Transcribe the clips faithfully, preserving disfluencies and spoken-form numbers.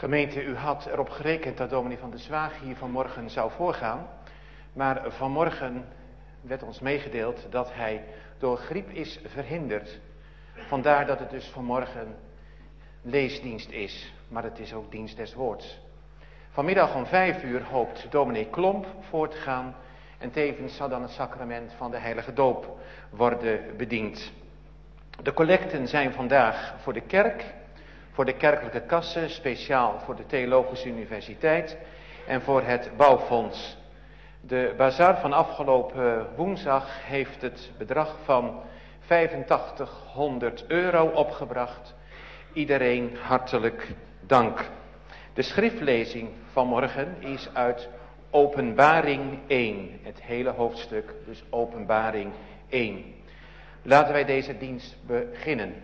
Gemeente, u had erop gerekend dat dominee Van de Zwaag hier vanmorgen zou voorgaan. Maar vanmorgen werd ons meegedeeld dat hij door griep is verhinderd. Vandaar dat het dus vanmorgen leesdienst is, maar het is ook dienst des woords. Vanmiddag om vijf uur hoopt dominee Klomp voor te gaan en tevens zal dan het sacrament van de heilige doop worden bediend. De collecten zijn vandaag voor de kerk, voor de kerkelijke kassen, speciaal voor de Theologische Universiteit en voor het bouwfonds. De bazaar van afgelopen woensdag heeft het bedrag van vijfentachtighonderd euro opgebracht. Iedereen hartelijk dank. De schriftlezing van morgen is uit Openbaring één. Het hele hoofdstuk, dus Openbaring één. Laten wij deze dienst beginnen.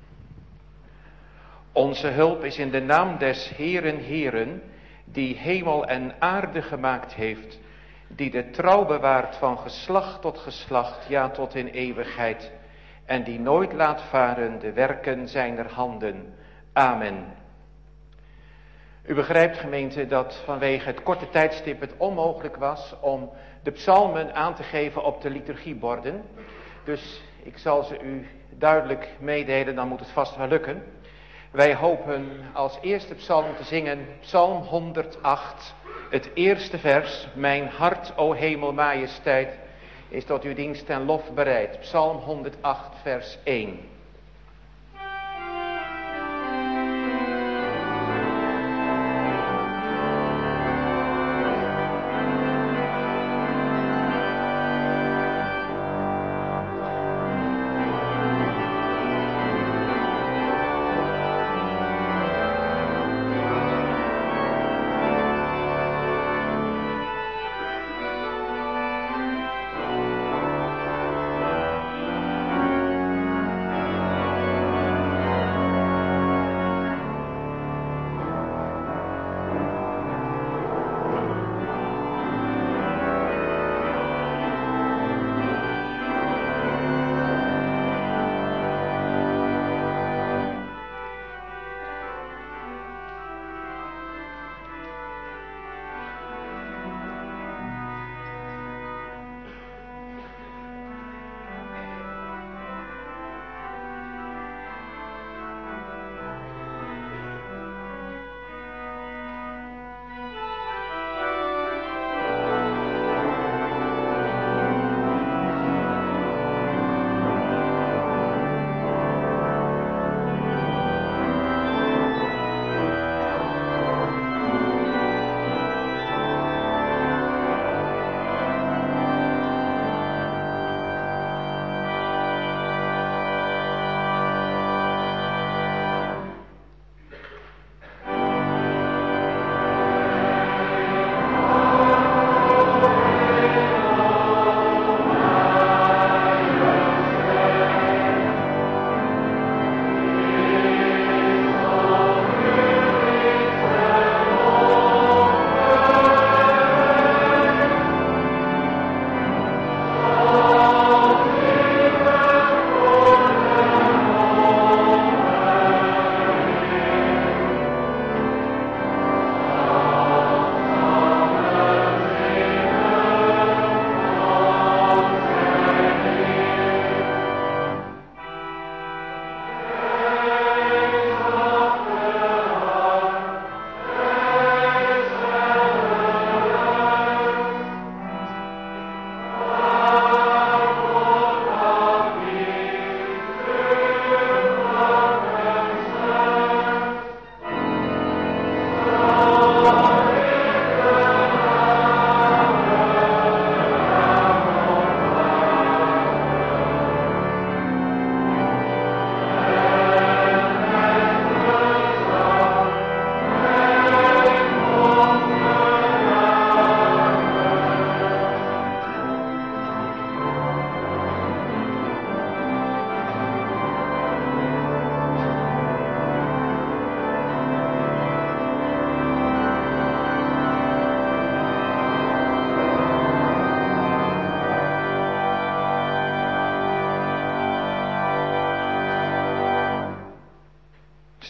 Onze hulp is in de naam des Heeren Heeren, die hemel en aarde gemaakt heeft, die de trouw bewaart van geslacht tot geslacht, ja tot in eeuwigheid, en die nooit laat varen de werken zijner handen. Amen. U begrijpt, gemeente, dat vanwege het korte tijdstip het onmogelijk was om de psalmen aan te geven op de liturgieborden. Dus ik zal ze u duidelijk meedelen, dan moet het vast wel lukken. Wij hopen als eerste psalm te zingen, psalm honderdacht, het eerste vers. Mijn hart, o hemel, majesteit, is tot uw dienst en lof bereid. Psalm honderdacht, vers één.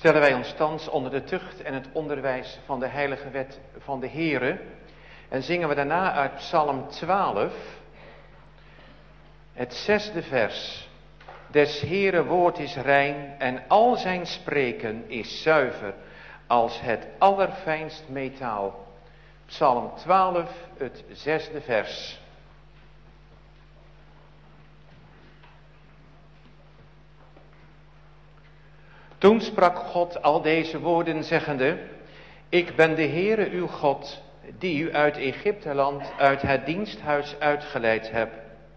stellen wij ons thans onder de tucht en het onderwijs van de heilige wet van de Heere en zingen we daarna uit Psalm twaalf, het zesde vers. Des Heere woord is rein en al zijn spreken is zuiver als het allerfijnst metaal. Psalm twaalf, het zesde vers. Toen sprak God al deze woorden zeggende: Ik ben de Heere uw God, die u uit Egypteland, uit het diensthuis uitgeleid heb.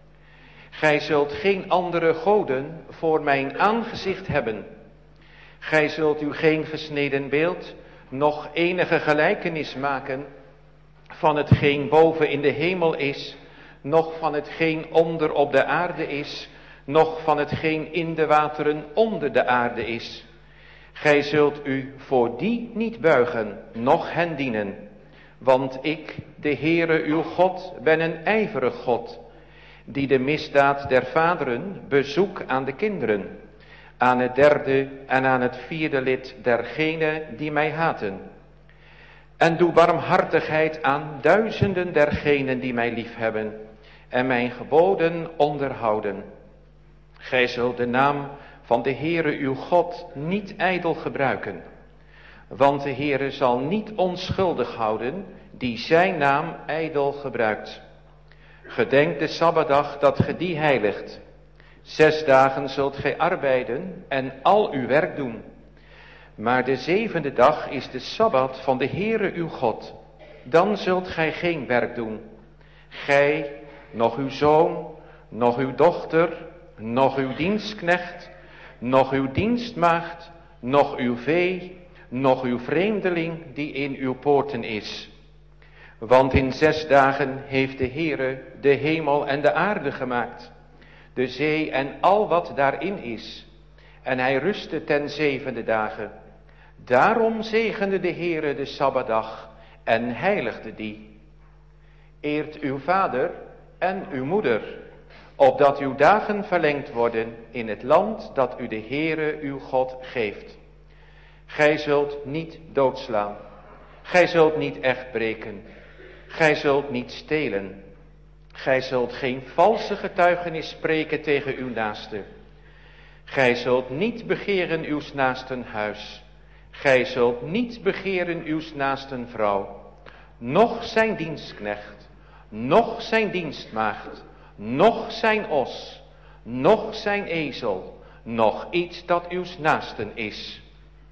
Gij zult geen andere goden voor mijn aangezicht hebben. Gij zult u geen gesneden beeld, noch enige gelijkenis maken van hetgeen boven in de hemel is, noch van hetgeen onder op de aarde is, noch van hetgeen in de wateren onder de aarde is. Gij zult u voor die niet buigen, noch hen dienen. Want ik, de Heere uw God, ben een ijverig God, die de misdaad der vaderen bezoek aan de kinderen, aan het derde en aan het vierde lid dergenen die mij haten. En doe barmhartigheid aan duizenden dergenen die mij liefhebben en mijn geboden onderhouden. Gij zult de naam van de Heere uw God niet ijdel gebruiken, want de Heere zal niet onschuldig houden die zijn naam ijdel gebruikt. Gedenk de Sabbatdag dat ge die heiligt. Zes dagen zult gij arbeiden en al uw werk doen. Maar de zevende dag is de Sabbat van de Heere uw God. Dan zult gij geen werk doen. Gij, nog uw zoon, nog uw dochter, nog uw dienstknecht, nog uw dienstmaagd, nog uw vee, nog uw vreemdeling die in uw poorten is. Want in zes dagen heeft de Heere de hemel en de aarde gemaakt, de zee en al wat daarin is. En hij rustte ten zevende dagen. Daarom zegende de Heere de Sabbatdag en heiligde die. Eert uw vader en uw moeder, opdat uw dagen verlengd worden in het land dat u de Heere uw God geeft. Gij zult niet doodslaan. Gij zult niet echt breken. Gij zult niet stelen. Gij zult geen valse getuigenis spreken tegen uw naaste. Gij zult niet begeren uw naasten huis. Gij zult niet begeren uw naasten vrouw, noch zijn dienstknecht, noch zijn dienstmaagd, noch zijn os, noch zijn ezel, noch iets dat uw naasten is.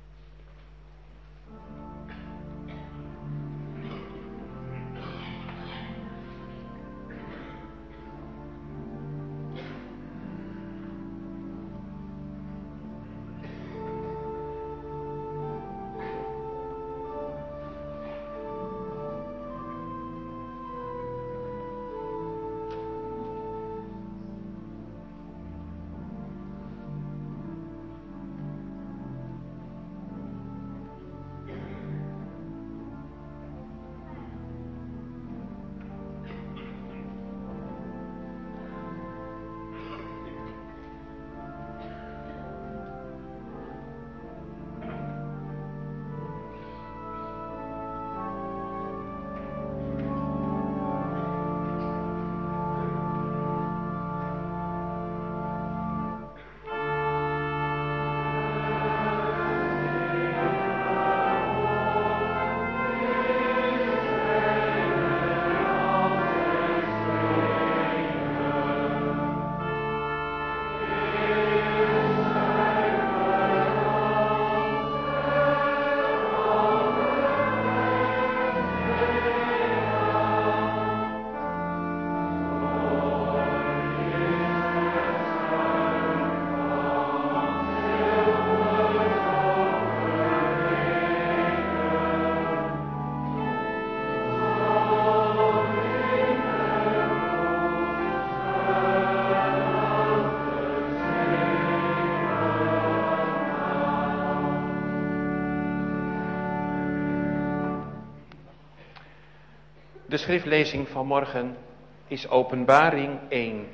De schriftlezing van morgen is Openbaring één.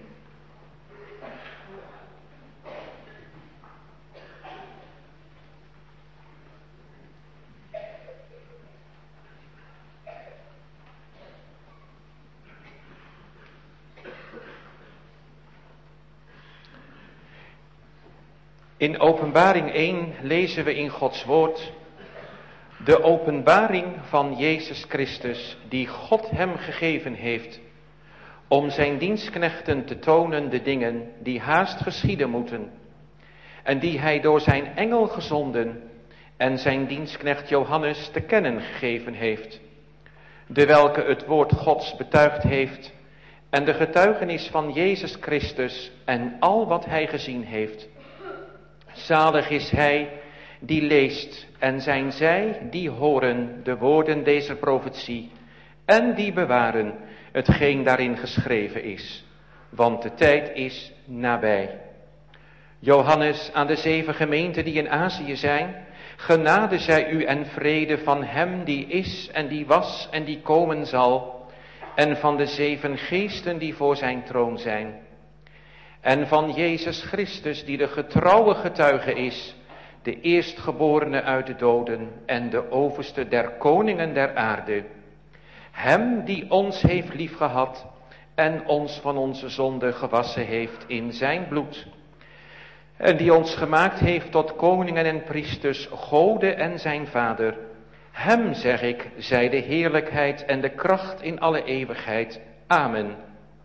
In Openbaring één lezen we in Gods woord de openbaring van Jezus Christus die God hem gegeven heeft om zijn dienstknechten te tonen de dingen die haast geschieden moeten en die hij door zijn engel gezonden en zijn dienstknecht Johannes te kennen gegeven heeft, de welke het woord Gods betuigd heeft en de getuigenis van Jezus Christus en al wat hij gezien heeft. Zalig is hij die leest en zijn zij die horen de woorden deze profetie en die bewaren hetgeen daarin geschreven is, want de tijd is nabij. Johannes aan de zeven gemeenten die in Azië zijn, genade zij u en vrede van hem die is en die was en die komen zal, en van de zeven geesten die voor zijn troon zijn, en van Jezus Christus die de getrouwe getuige is, de eerstgeborene uit de doden en de overste der koningen der aarde, hem die ons heeft liefgehad en ons van onze zonde gewassen heeft in zijn bloed, en die ons gemaakt heeft tot koningen en priesters, Gode en zijn Vader. Hem, zeg ik, zij de heerlijkheid en de kracht in alle eeuwigheid. Amen.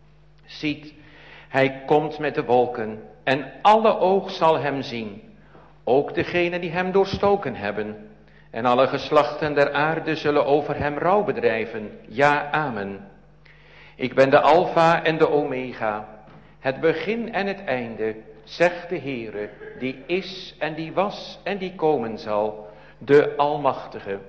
Ziet, hij komt met de wolken en alle oog zal hem zien, ook degenen die hem doorstoken hebben. En alle geslachten der aarde zullen over hem rouw bedrijven. Ja, amen. Ik ben de Alpha en de Omega, het begin en het einde, zegt de Heere, die is en die was en die komen zal, de Almachtige.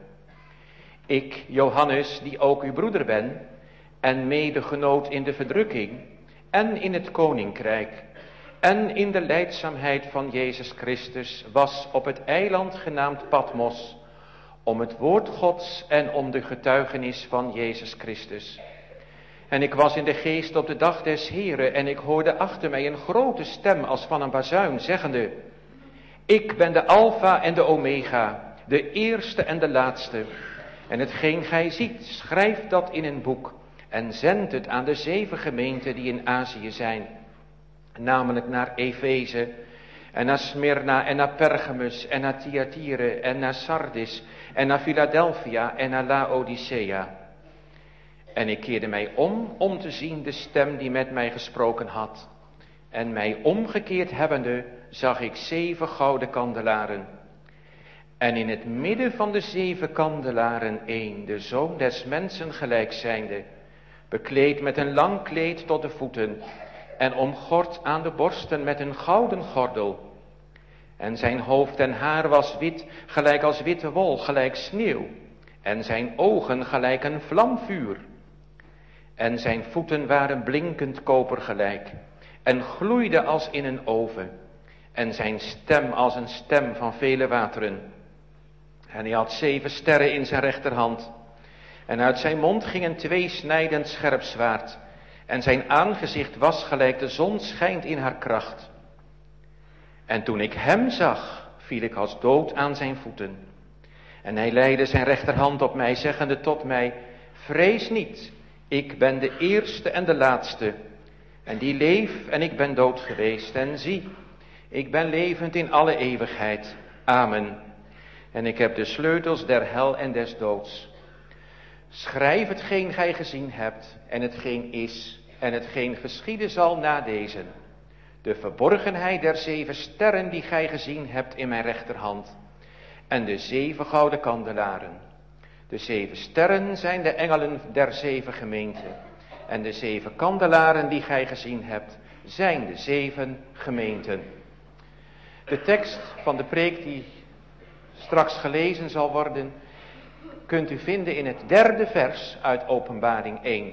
Ik, Johannes, die ook uw broeder ben, en medegenoot in de verdrukking, en in het koninkrijk, en in de lijdzaamheid van Jezus Christus, was op het eiland genaamd Patmos, om het woord Gods en om de getuigenis van Jezus Christus. En ik was in de geest op de dag des Heren, en ik hoorde achter mij een grote stem als van een bazuin, zeggende: Ik ben de Alpha en de Omega, de eerste en de laatste. En hetgeen gij ziet, schrijf dat in een boek, en zend het aan de zeven gemeenten die in Azië zijn, namelijk naar Efeze, en naar Smyrna, en naar Pergamus, en naar Thyatire, en naar Sardis, en naar Philadelphia, en naar Laodicea. En ik keerde mij om, om te zien de stem die met mij gesproken had. En mij omgekeerd hebbende, zag ik zeven gouden kandelaren. En in het midden van de zeven kandelaren één, de zoon des mensen gelijk zijnde, bekleed met een lang kleed tot de voeten, en omgord aan de borsten met een gouden gordel. En zijn hoofd en haar was wit, gelijk als witte wol, gelijk sneeuw, en zijn ogen gelijk een vlamvuur. En zijn voeten waren blinkend koper gelijk, en gloeiden als in een oven, en zijn stem als een stem van vele wateren. En hij had zeven sterren in zijn rechterhand, en uit zijn mond ging een tweesnijdend scherp zwaard, en zijn aangezicht was gelijk de zon schijnt in haar kracht. En toen ik hem zag, viel ik als dood aan zijn voeten. En hij leidde zijn rechterhand op mij, zeggende tot mij: Vrees niet, ik ben de eerste en de laatste, en die leef en ik ben dood geweest. En zie, ik ben levend in alle eeuwigheid. Amen. En ik heb de sleutels der hel en des doods. Schrijf hetgeen gij gezien hebt, en hetgeen is, en hetgeen geschieden zal na deze. De verborgenheid der zeven sterren die gij gezien hebt in mijn rechterhand, en de zeven gouden kandelaren. De zeven sterren zijn de engelen der zeven gemeenten, en de zeven kandelaren die gij gezien hebt, zijn de zeven gemeenten. De tekst van de preek die straks gelezen zal worden, kunt u vinden in het derde vers uit Openbaring één.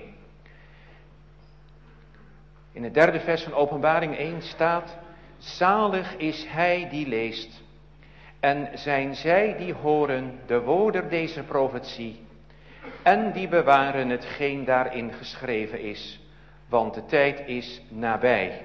In het derde vers van Openbaring één staat: Zalig is hij die leest, en zijn zij die horen de woorden deze profetie, en die bewaren hetgeen daarin geschreven is, want de tijd is nabij.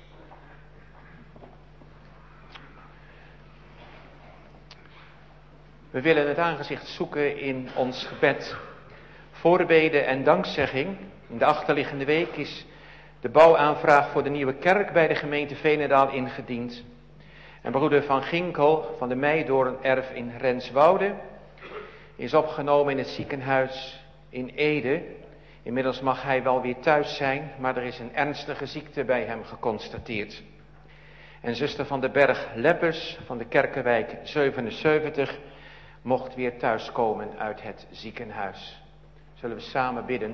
We willen het aangezicht zoeken in ons gebed, voorbeden en dankzegging. In de achterliggende week is de bouwaanvraag voor de nieuwe kerk bij de gemeente Veenendaal ingediend. En broeder Van Ginkel van de Meidoornerf in Renswoude is opgenomen in het ziekenhuis in Ede. Inmiddels mag hij wel weer thuis zijn, maar er is een ernstige ziekte bij hem geconstateerd. En zuster van den Berg Leppers van de Kerkenwijk zevenenzeventig mocht weer thuiskomen uit het ziekenhuis. Zullen we samen bidden?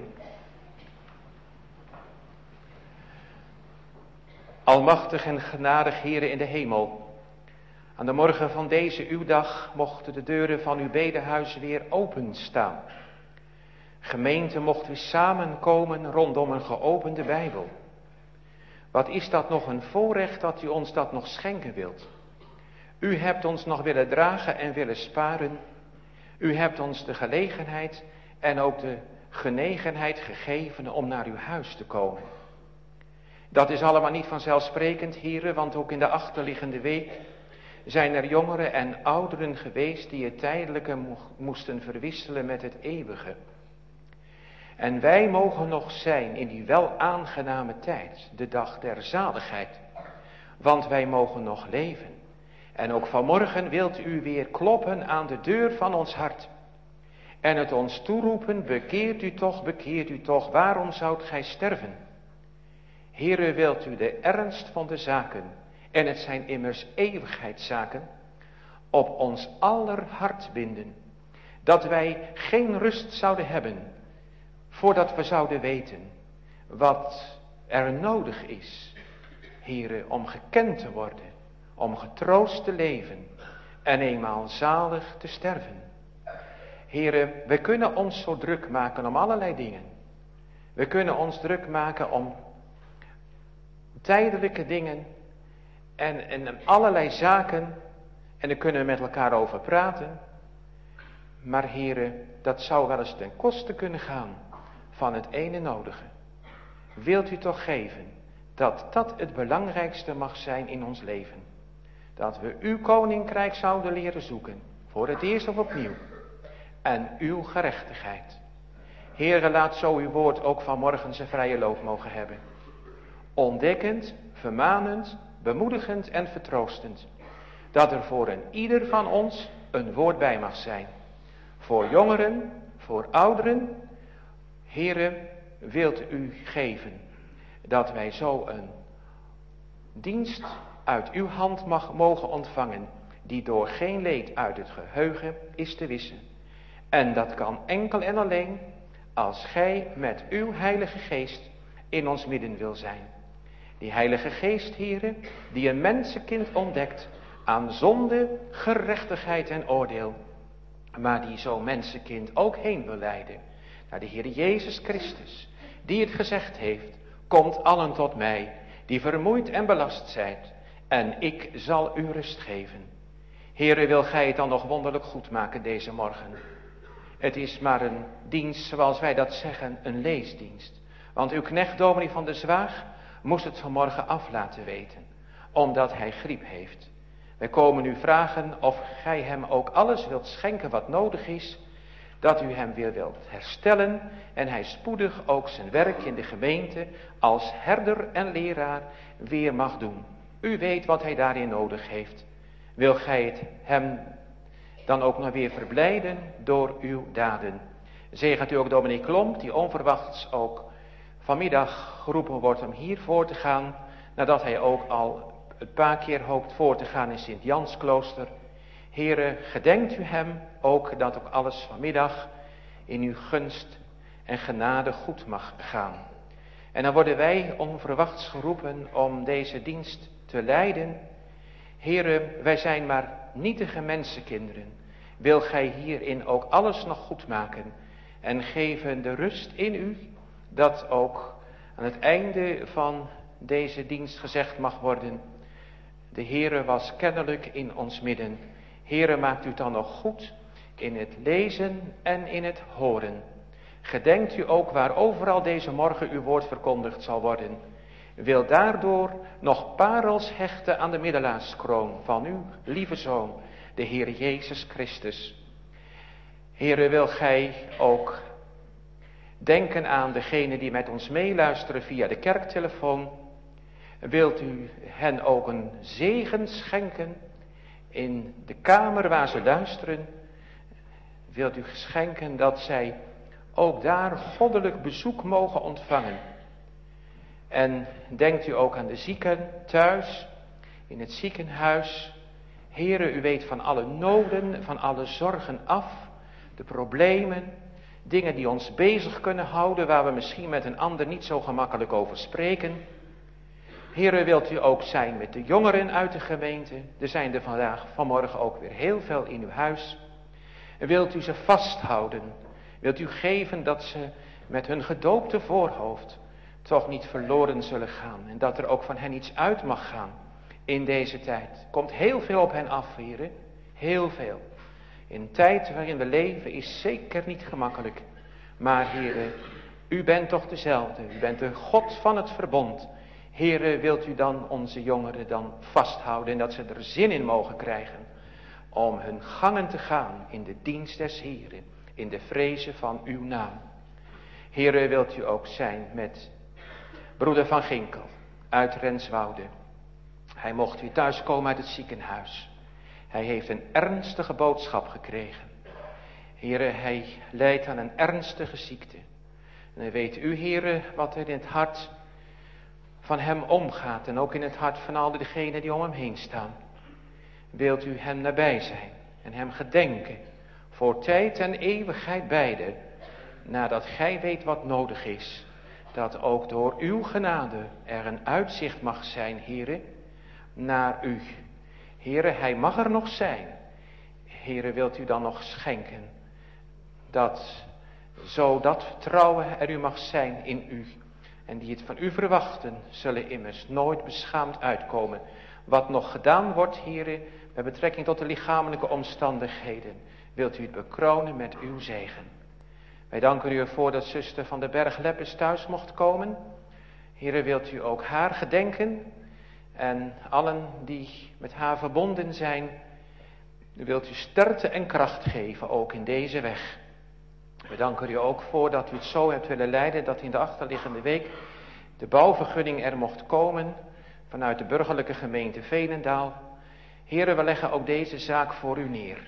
Almachtig en genadig Heere in de hemel, aan de morgen van deze uw dag mochten de deuren van uw bedehuis weer openstaan. Gemeente, mocht u samenkomen rondom een geopende Bijbel. Wat is dat nog een voorrecht dat u ons dat nog schenken wilt. U hebt ons nog willen dragen en willen sparen. U hebt ons de gelegenheid en ook de genegenheid gegeven om naar uw huis te komen. Dat is allemaal niet vanzelfsprekend, heren, want ook in de achterliggende week zijn er jongeren en ouderen geweest die het tijdelijke mo- moesten verwisselen met het eeuwige. En wij mogen nog zijn in die wel aangename tijd, de dag der zaligheid. Want wij mogen nog leven. En ook vanmorgen wilt u weer kloppen aan de deur van ons hart. En het ons toeroepen, bekeert u toch, bekeert u toch, waarom zoudt gij sterven? Heere, wilt u de ernst van de zaken, en het zijn immers eeuwigheidszaken, op ons aller hart binden. Dat wij geen rust zouden hebben, voordat we zouden weten wat er nodig is, Heere, om gekend te worden, om getroost te leven en eenmaal zalig te sterven. Heere, we kunnen ons zo druk maken om allerlei dingen. We kunnen ons druk maken om tijdelijke dingen en, en allerlei zaken en daar kunnen we met elkaar over praten. Maar Heere, dat zou wel eens ten koste kunnen gaan van het ene nodige. Wilt u toch geven dat dat het belangrijkste mag zijn in ons leven. Dat we uw koninkrijk zouden leren zoeken, voor het eerst of opnieuw. En uw gerechtigheid. Heere, laat zo uw woord ook vanmorgen zijn vrije loop mogen hebben. Ontdekkend, vermanend, bemoedigend en vertroostend. Dat er voor een ieder van ons een woord bij mag zijn. Voor jongeren, voor ouderen. Heere, wilt u geven dat wij zo een dienst uit uw hand mag mogen ontvangen, die door geen leed uit het geheugen is te wissen. En dat kan enkel en alleen als gij met uw Heilige Geest in ons midden wil zijn. Die Heilige Geest, Heere, die een mensenkind ontdekt aan zonde, gerechtigheid en oordeel, maar die zo'n mensenkind ook heen wil leiden naar de Heer Jezus Christus, die het gezegd heeft, komt allen tot mij, die vermoeid en belast zijt, en ik zal u rust geven. Heere, wil gij het dan nog wonderlijk goed maken deze morgen? Het is maar een dienst, zoals wij dat zeggen, een leesdienst. Want uw knecht dominee van de Zwaag moest het vanmorgen af laten weten, omdat hij griep heeft. Wij komen u vragen of gij hem ook alles wilt schenken wat nodig is, dat u hem weer wilt herstellen en hij spoedig ook zijn werk in de gemeente als herder en leraar weer mag doen. U weet wat hij daarin nodig heeft. Wil gij het hem dan ook nog weer verblijden door uw daden. Zegent u ook dominee Klomp, die onverwachts ook vanmiddag geroepen wordt om hier voor te gaan, nadat hij ook al een paar keer hoopt voor te gaan in Sint-Jansklooster. Heere, gedenkt u hem ook dat ook alles vanmiddag in uw gunst en genade goed mag gaan. En dan worden wij onverwachts geroepen om deze dienst te leiden. Heere, wij zijn maar nietige mensenkinderen. Wil gij hierin ook alles nog goed maken en geven de rust in u, dat ook aan het einde van deze dienst gezegd mag worden, de Heere was kennelijk in ons midden. Heere, maakt u dan nog goed in het lezen en in het horen. Gedenkt u ook waar overal deze morgen uw woord verkondigd zal worden. Wil daardoor nog parels hechten aan de middelaarskroon van uw lieve Zoon, de Heer Jezus Christus. Heere, wil gij ook denken aan degenen die met ons meeluisteren via de kerktelefoon. Wilt u hen ook een zegen schenken in de kamer waar ze luisteren? Wilt u schenken dat zij ook daar goddelijk bezoek mogen ontvangen? En denkt u ook aan de zieken thuis, in het ziekenhuis. Heere, u weet van alle noden, van alle zorgen af, de problemen, dingen die ons bezig kunnen houden, waar we misschien met een ander niet zo gemakkelijk over spreken. Heere, wilt u ook zijn met de jongeren uit de gemeente? Er zijn er vandaag, vanmorgen ook weer heel veel in uw huis. En wilt u ze vasthouden? Wilt u geven dat ze met hun gedoopte voorhoofd toch niet verloren zullen gaan? En dat er ook van hen iets uit mag gaan in deze tijd. Komt heel veel op hen af, Heere. Heel veel. In een tijd waarin we leven is zeker niet gemakkelijk. Maar Heere, u bent toch dezelfde. U bent de God van het verbond. Heere, wilt u dan onze jongeren dan vasthouden en dat ze er zin in mogen krijgen om hun gangen te gaan in de dienst des Heeren, in de vrezen van uw naam. Heere, wilt u ook zijn met broeder Van Ginkel uit Renswoude. Hij mocht weer thuiskomen uit het ziekenhuis. Hij heeft een ernstige boodschap gekregen. Heere, hij lijdt aan een ernstige ziekte. En dan weet u, Heere, wat er in het hart van hem omgaat. En ook in het hart van al diegenen die om hem heen staan. Wilt u hem nabij zijn en hem gedenken. Voor tijd en eeuwigheid beide. Nadat gij weet wat nodig is. Dat ook door uw genade er een uitzicht mag zijn, Heere, naar u. Heere, hij mag er nog zijn. Heere, wilt u dan nog schenken. Dat zo dat vertrouwen er u mag zijn in u. En die het van u verwachten, zullen immers nooit beschaamd uitkomen. Wat nog gedaan wordt, Heere, met betrekking tot de lichamelijke omstandigheden, wilt u het bekronen met uw zegen. Wij danken u ervoor dat zuster van de Berg Leppes thuis mocht komen. Heere, wilt u ook haar gedenken en allen die met haar verbonden zijn, wilt u sterkte en kracht geven, ook in deze weg. We danken u ook voor dat u het zo hebt willen leiden dat in de achterliggende week de bouwvergunning er mocht komen vanuit de burgerlijke gemeente Veenendaal. Heere, we leggen ook deze zaak voor u neer.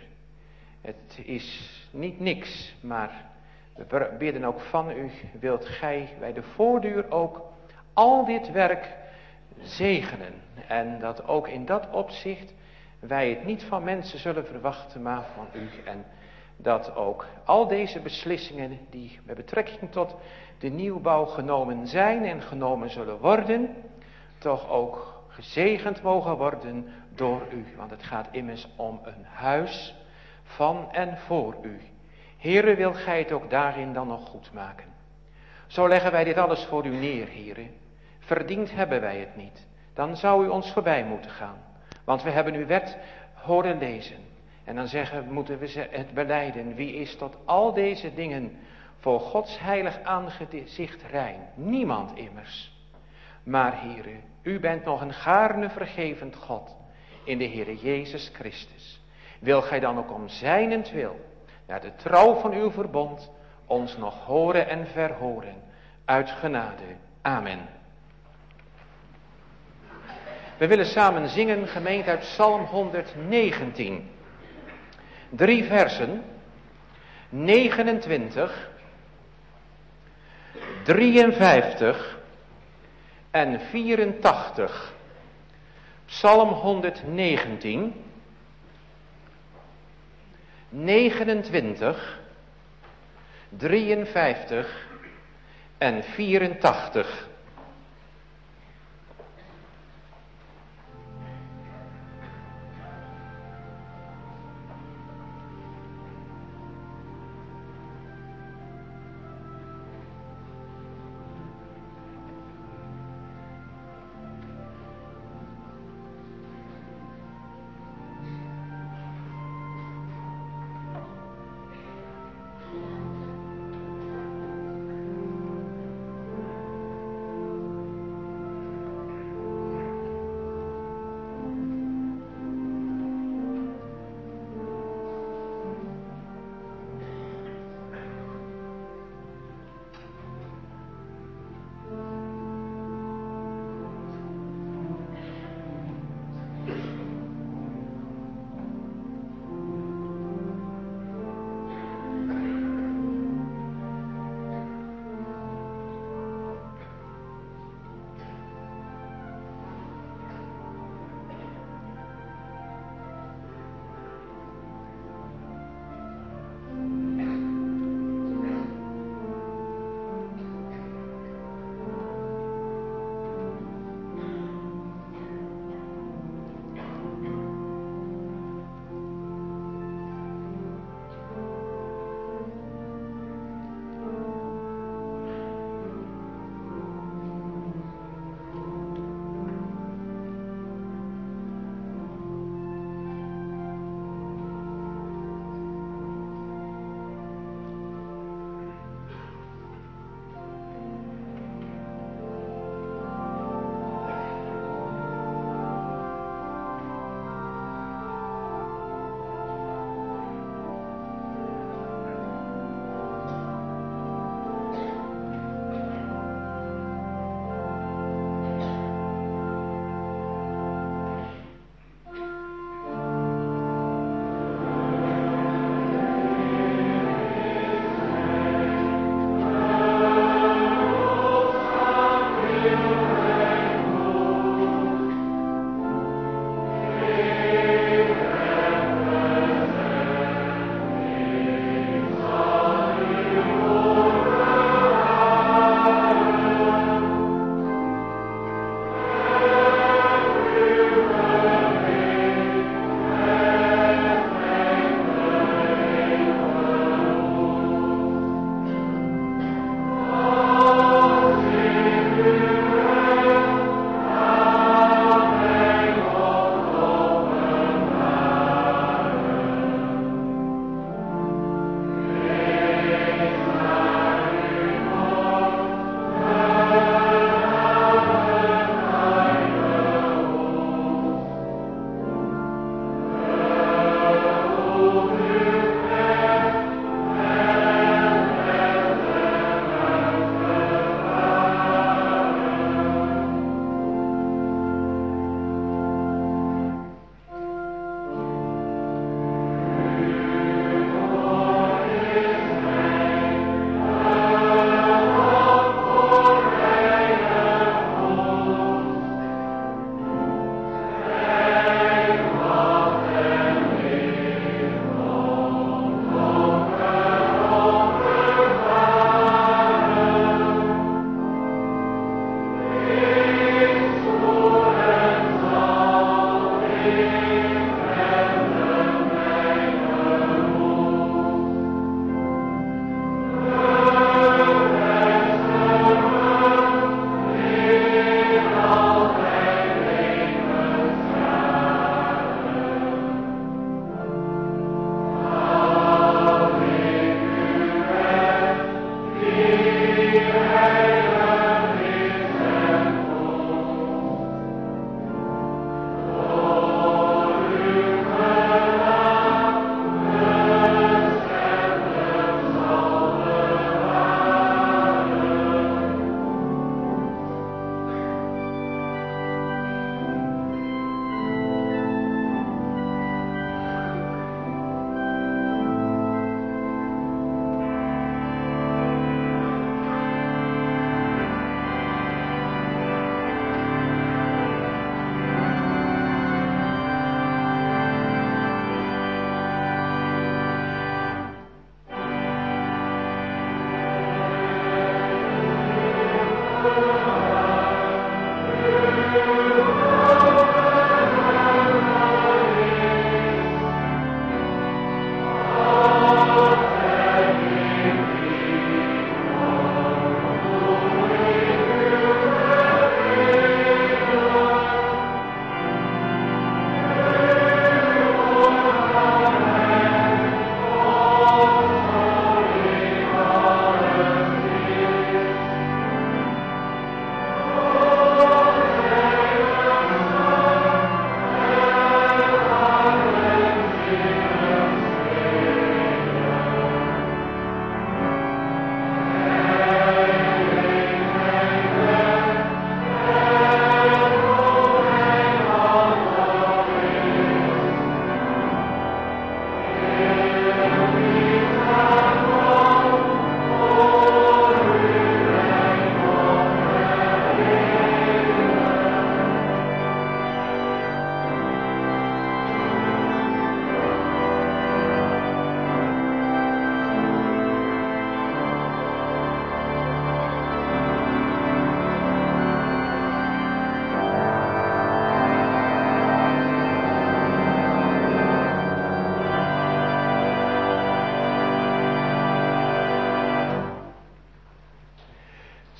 Het is niet niks, maar we bidden ook van u, wilt gij bij de voordeur ook al dit werk zegenen. En dat ook in dat opzicht wij het niet van mensen zullen verwachten, maar van u. En dat ook al deze beslissingen die met betrekking tot de nieuwbouw genomen zijn en genomen zullen worden, toch ook gezegend mogen worden door u. Want het gaat immers om een huis van en voor u. Heere, wil gij het ook daarin dan nog goed maken? Zo leggen wij dit alles voor u neer, Heere. Verdiend hebben wij het niet. Dan zou u ons voorbij moeten gaan. Want we hebben uw wet horen lezen. En dan zeggen, moeten we het belijden. Wie is tot al deze dingen voor Gods heilig aangezicht rein? Niemand immers. Maar Heere, u bent nog een gaarne vergevend God in de Heere Jezus Christus. Wil gij dan ook om zijnentwil, naar de trouw van uw verbond, ons nog horen en verhoren. Uit genade. Amen. We willen samen zingen, gemeente, uit Psalm honderdnegentien. Drie versen, negenentwintig, drieënvijftig en vierentachtig. Psalm honderdnegentien, negenentwintig, drieënvijftig en vierentachtig.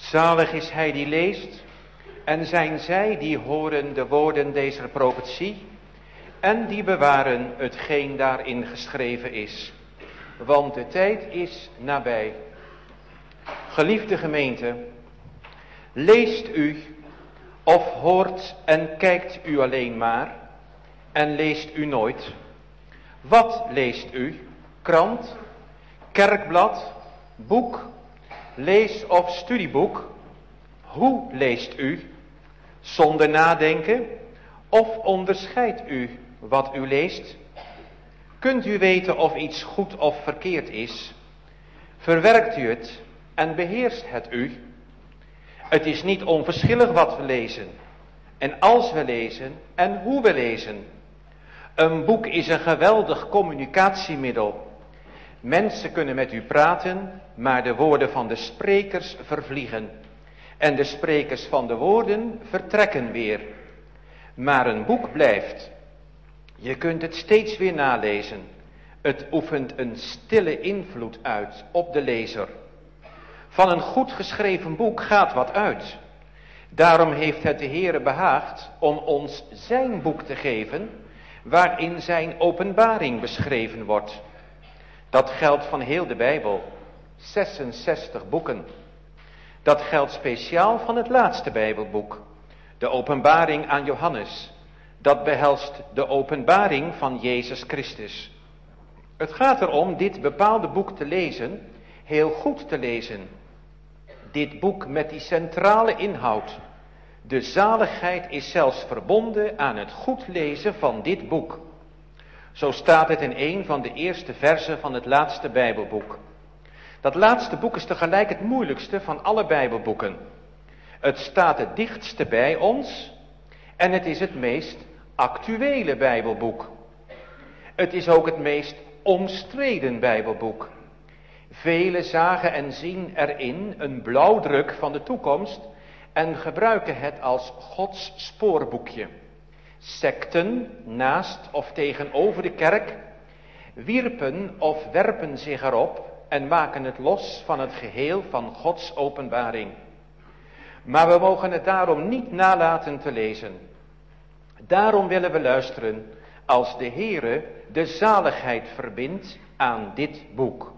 Zalig is hij die leest, en zijn zij die horen de woorden deze profetie, en die bewaren hetgeen daarin geschreven is. Want de tijd is nabij. Geliefde gemeente, leest u of hoort en kijkt u alleen maar en leest u nooit? Wat leest u? Krant, kerkblad, boek, lees- of studieboek? Hoe leest u? Zonder nadenken? Of onderscheidt u wat u leest? Kunt u weten of iets goed of verkeerd is? Verwerkt u het en beheerst het u? Het is niet onverschillig wat we lezen. En als we lezen en hoe we lezen. Een boek is een geweldig communicatiemiddel. Mensen kunnen met u praten, maar de woorden van de sprekers vervliegen. En de sprekers van de woorden vertrekken weer. Maar een boek blijft. Je kunt het steeds weer nalezen. Het oefent een stille invloed uit op de lezer. Van een goed geschreven boek gaat wat uit. Daarom heeft het de Heere behaagd om ons zijn boek te geven, waarin zijn openbaring beschreven wordt. Dat geldt van heel de Bijbel, zesenzestig boeken. Dat geldt speciaal van het laatste Bijbelboek, de openbaring aan Johannes. Dat behelst de openbaring van Jezus Christus. Het gaat erom dit bepaalde boek te lezen, heel goed te lezen. Dit boek met die centrale inhoud. De zaligheid is zelfs verbonden aan het goed lezen van dit boek. Zo staat het in een van de eerste versen van het laatste Bijbelboek. Dat laatste boek is tegelijk het moeilijkste van alle Bijbelboeken. Het staat het dichtste bij ons en het is het meest actuele Bijbelboek. Het is ook het meest omstreden Bijbelboek. Velen zagen en zien erin een blauwdruk van de toekomst en gebruiken het als Gods spoorboekje. Sekten naast of tegenover de kerk wierpen of werpen zich erop en maken het los van het geheel van Gods openbaring. Maar we mogen het daarom niet nalaten te lezen. Daarom willen we luisteren als de Heere de zaligheid verbindt aan dit boek.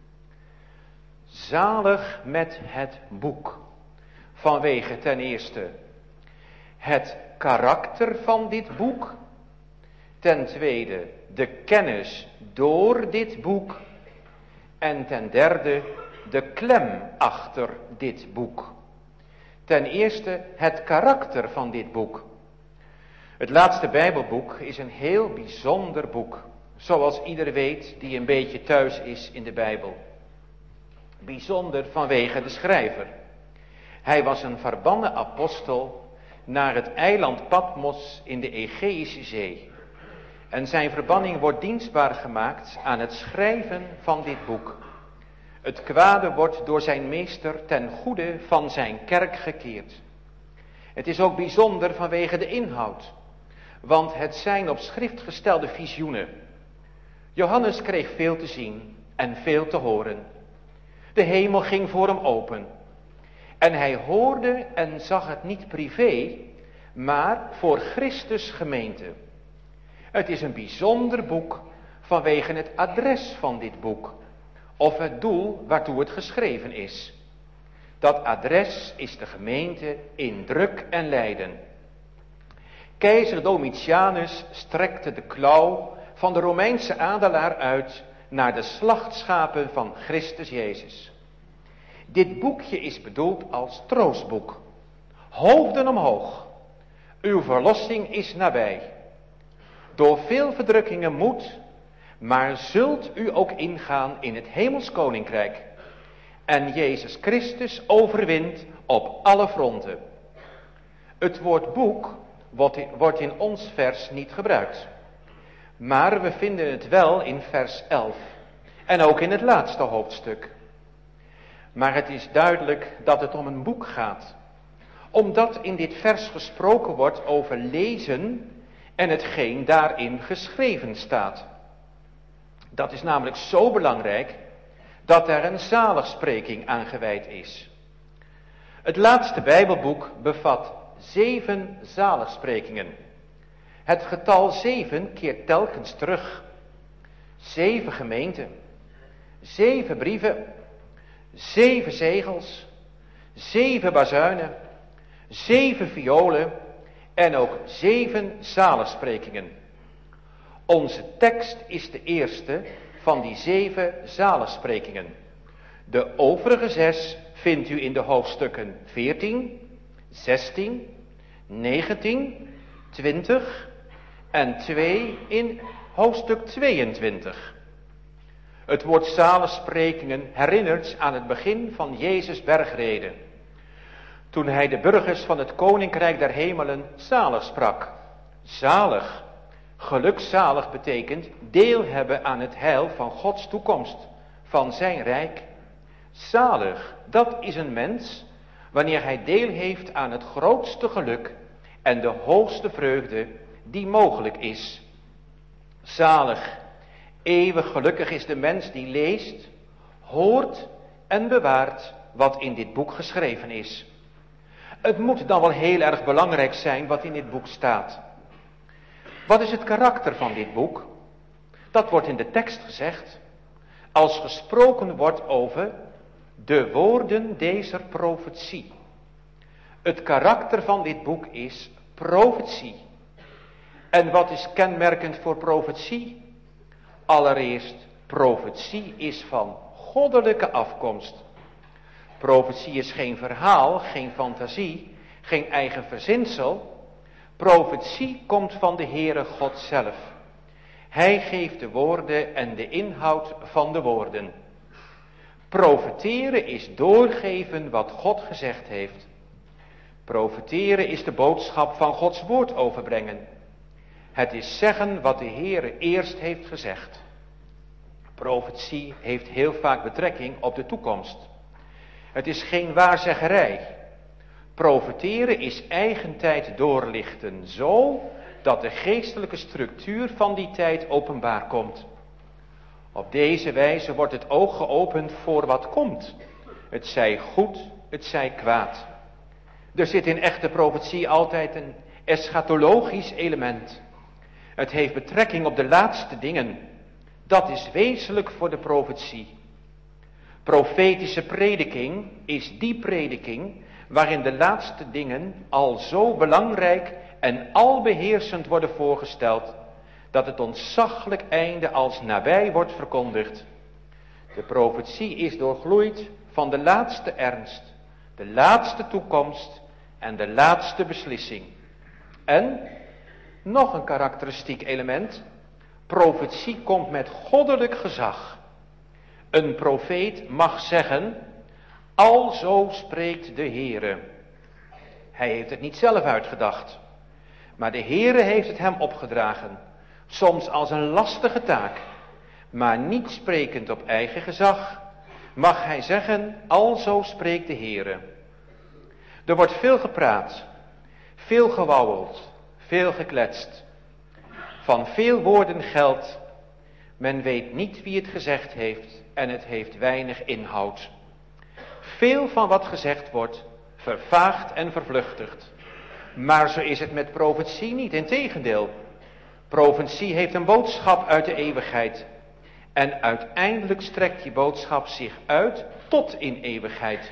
Zalig met het boek. Vanwege ten eerste het karakter van dit boek. Ten tweede de kennis door dit boek. En ten derde de klem achter dit boek. Ten eerste het karakter van dit boek. Het laatste Bijbelboek is een heel bijzonder boek. Zoals ieder weet die een beetje thuis is in de Bijbel. Bijzonder vanwege de schrijver. Hij was een verbannen apostel naar het eiland Patmos in de Egeïsche Zee. En zijn verbanning wordt dienstbaar gemaakt aan het schrijven van dit boek. Het kwade wordt door zijn meester ten goede van zijn kerk gekeerd. Het is ook bijzonder vanwege de inhoud. Want het zijn op schrift gestelde visioenen. Johannes kreeg veel te zien en veel te horen. De hemel ging voor hem open. En hij hoorde en zag het niet privé, maar voor Christus gemeente. Het is een bijzonder boek vanwege het adres van dit boek. Of het doel waartoe het geschreven is. Dat adres is de gemeente in druk en lijden. Keizer Domitianus strekte de klauw van de Romeinse adelaar uit naar de slachtschapen van Christus Jezus. Dit boekje is bedoeld als troostboek. Hoofden omhoog. Uw verlossing is nabij. Door veel verdrukkingen moet, maar zult u ook ingaan in het hemels koninkrijk. En Jezus Christus overwint op alle fronten. Het woord boek wordt in ons vers niet gebruikt. Maar we vinden het wel in vers elf. En ook in het laatste hoofdstuk. Maar het is duidelijk dat het om een boek gaat. Omdat in dit vers gesproken wordt over lezen en hetgeen daarin geschreven staat. Dat is namelijk zo belangrijk dat er een zaligspreking aan gewijd is. Het laatste Bijbelboek bevat zeven zaligsprekingen. Het getal zeven keert telkens terug. Zeven gemeenten, zeven brieven, zeven zegels, zeven bazuinen, zeven violen en ook zeven zaligsprekingen. Onze tekst is de eerste van die zeven zaligsprekingen. De overige zes vindt u in de hoofdstukken veertien, zestien, negentien, twintig en twee in hoofdstuk tweeëntwintig. Het woord zaligsprekingen herinnert aan het begin van Jezus' bergrede. Toen hij de burgers van het koninkrijk der hemelen zalig sprak. Zalig, gelukzalig betekent deel hebben aan het heil van Gods toekomst, van zijn rijk. Zalig, dat is een mens wanneer hij deel heeft aan het grootste geluk en de hoogste vreugde die mogelijk is. Zalig, eeuwig gelukkig is de mens die leest, hoort en bewaart wat in dit boek geschreven is. Het moet dan wel heel erg belangrijk zijn wat in dit boek staat. Wat is het karakter van dit boek? Dat wordt in de tekst gezegd, als gesproken wordt over de woorden dezer profetie. Het karakter van dit boek is profetie. En wat is kenmerkend voor profetie? Allereerst, profetie is van goddelijke afkomst. Profetie is geen verhaal, geen fantasie, geen eigen verzinsel. Profetie komt van de Heere God zelf. Hij geeft de woorden en de inhoud van de woorden. Profeteren is doorgeven wat God gezegd heeft. Profeteren is de boodschap van Gods woord overbrengen. Het is zeggen wat de Heere eerst heeft gezegd. Profetie heeft heel vaak betrekking op de toekomst. Het is geen waarzeggerij. Profeteren is eigen tijd doorlichten, zo dat de geestelijke structuur van die tijd openbaar komt. Op deze wijze wordt het oog geopend voor wat komt. Het zij goed, het zij kwaad. Er zit in echte profetie altijd een eschatologisch element. Het heeft betrekking op de laatste dingen. Dat is wezenlijk voor de profetie. Profetische prediking is die prediking waarin de laatste dingen al zo belangrijk en albeheersend worden voorgesteld, dat het ontzaglijk einde als nabij wordt verkondigd. De profetie is doorgloeid van de laatste ernst, de laatste toekomst en de laatste beslissing. En nog een karakteristiek element. Profetie komt met goddelijk gezag. Een profeet mag zeggen, alzo spreekt de Heere. Hij heeft het niet zelf uitgedacht, maar de Heere heeft het hem opgedragen. Soms als een lastige taak, maar niet sprekend op eigen gezag, mag hij zeggen, alzo spreekt de Heere. Er wordt veel gepraat, veel gewauweld, veel gekletst. Van veel woorden geldt, men weet niet wie het gezegd heeft en het heeft weinig inhoud. Veel van wat gezegd wordt, vervaagt en vervluchtigt. Maar zo is het met profetie niet, integendeel. Profetie heeft een boodschap uit de eeuwigheid. En uiteindelijk strekt die boodschap zich uit tot in eeuwigheid.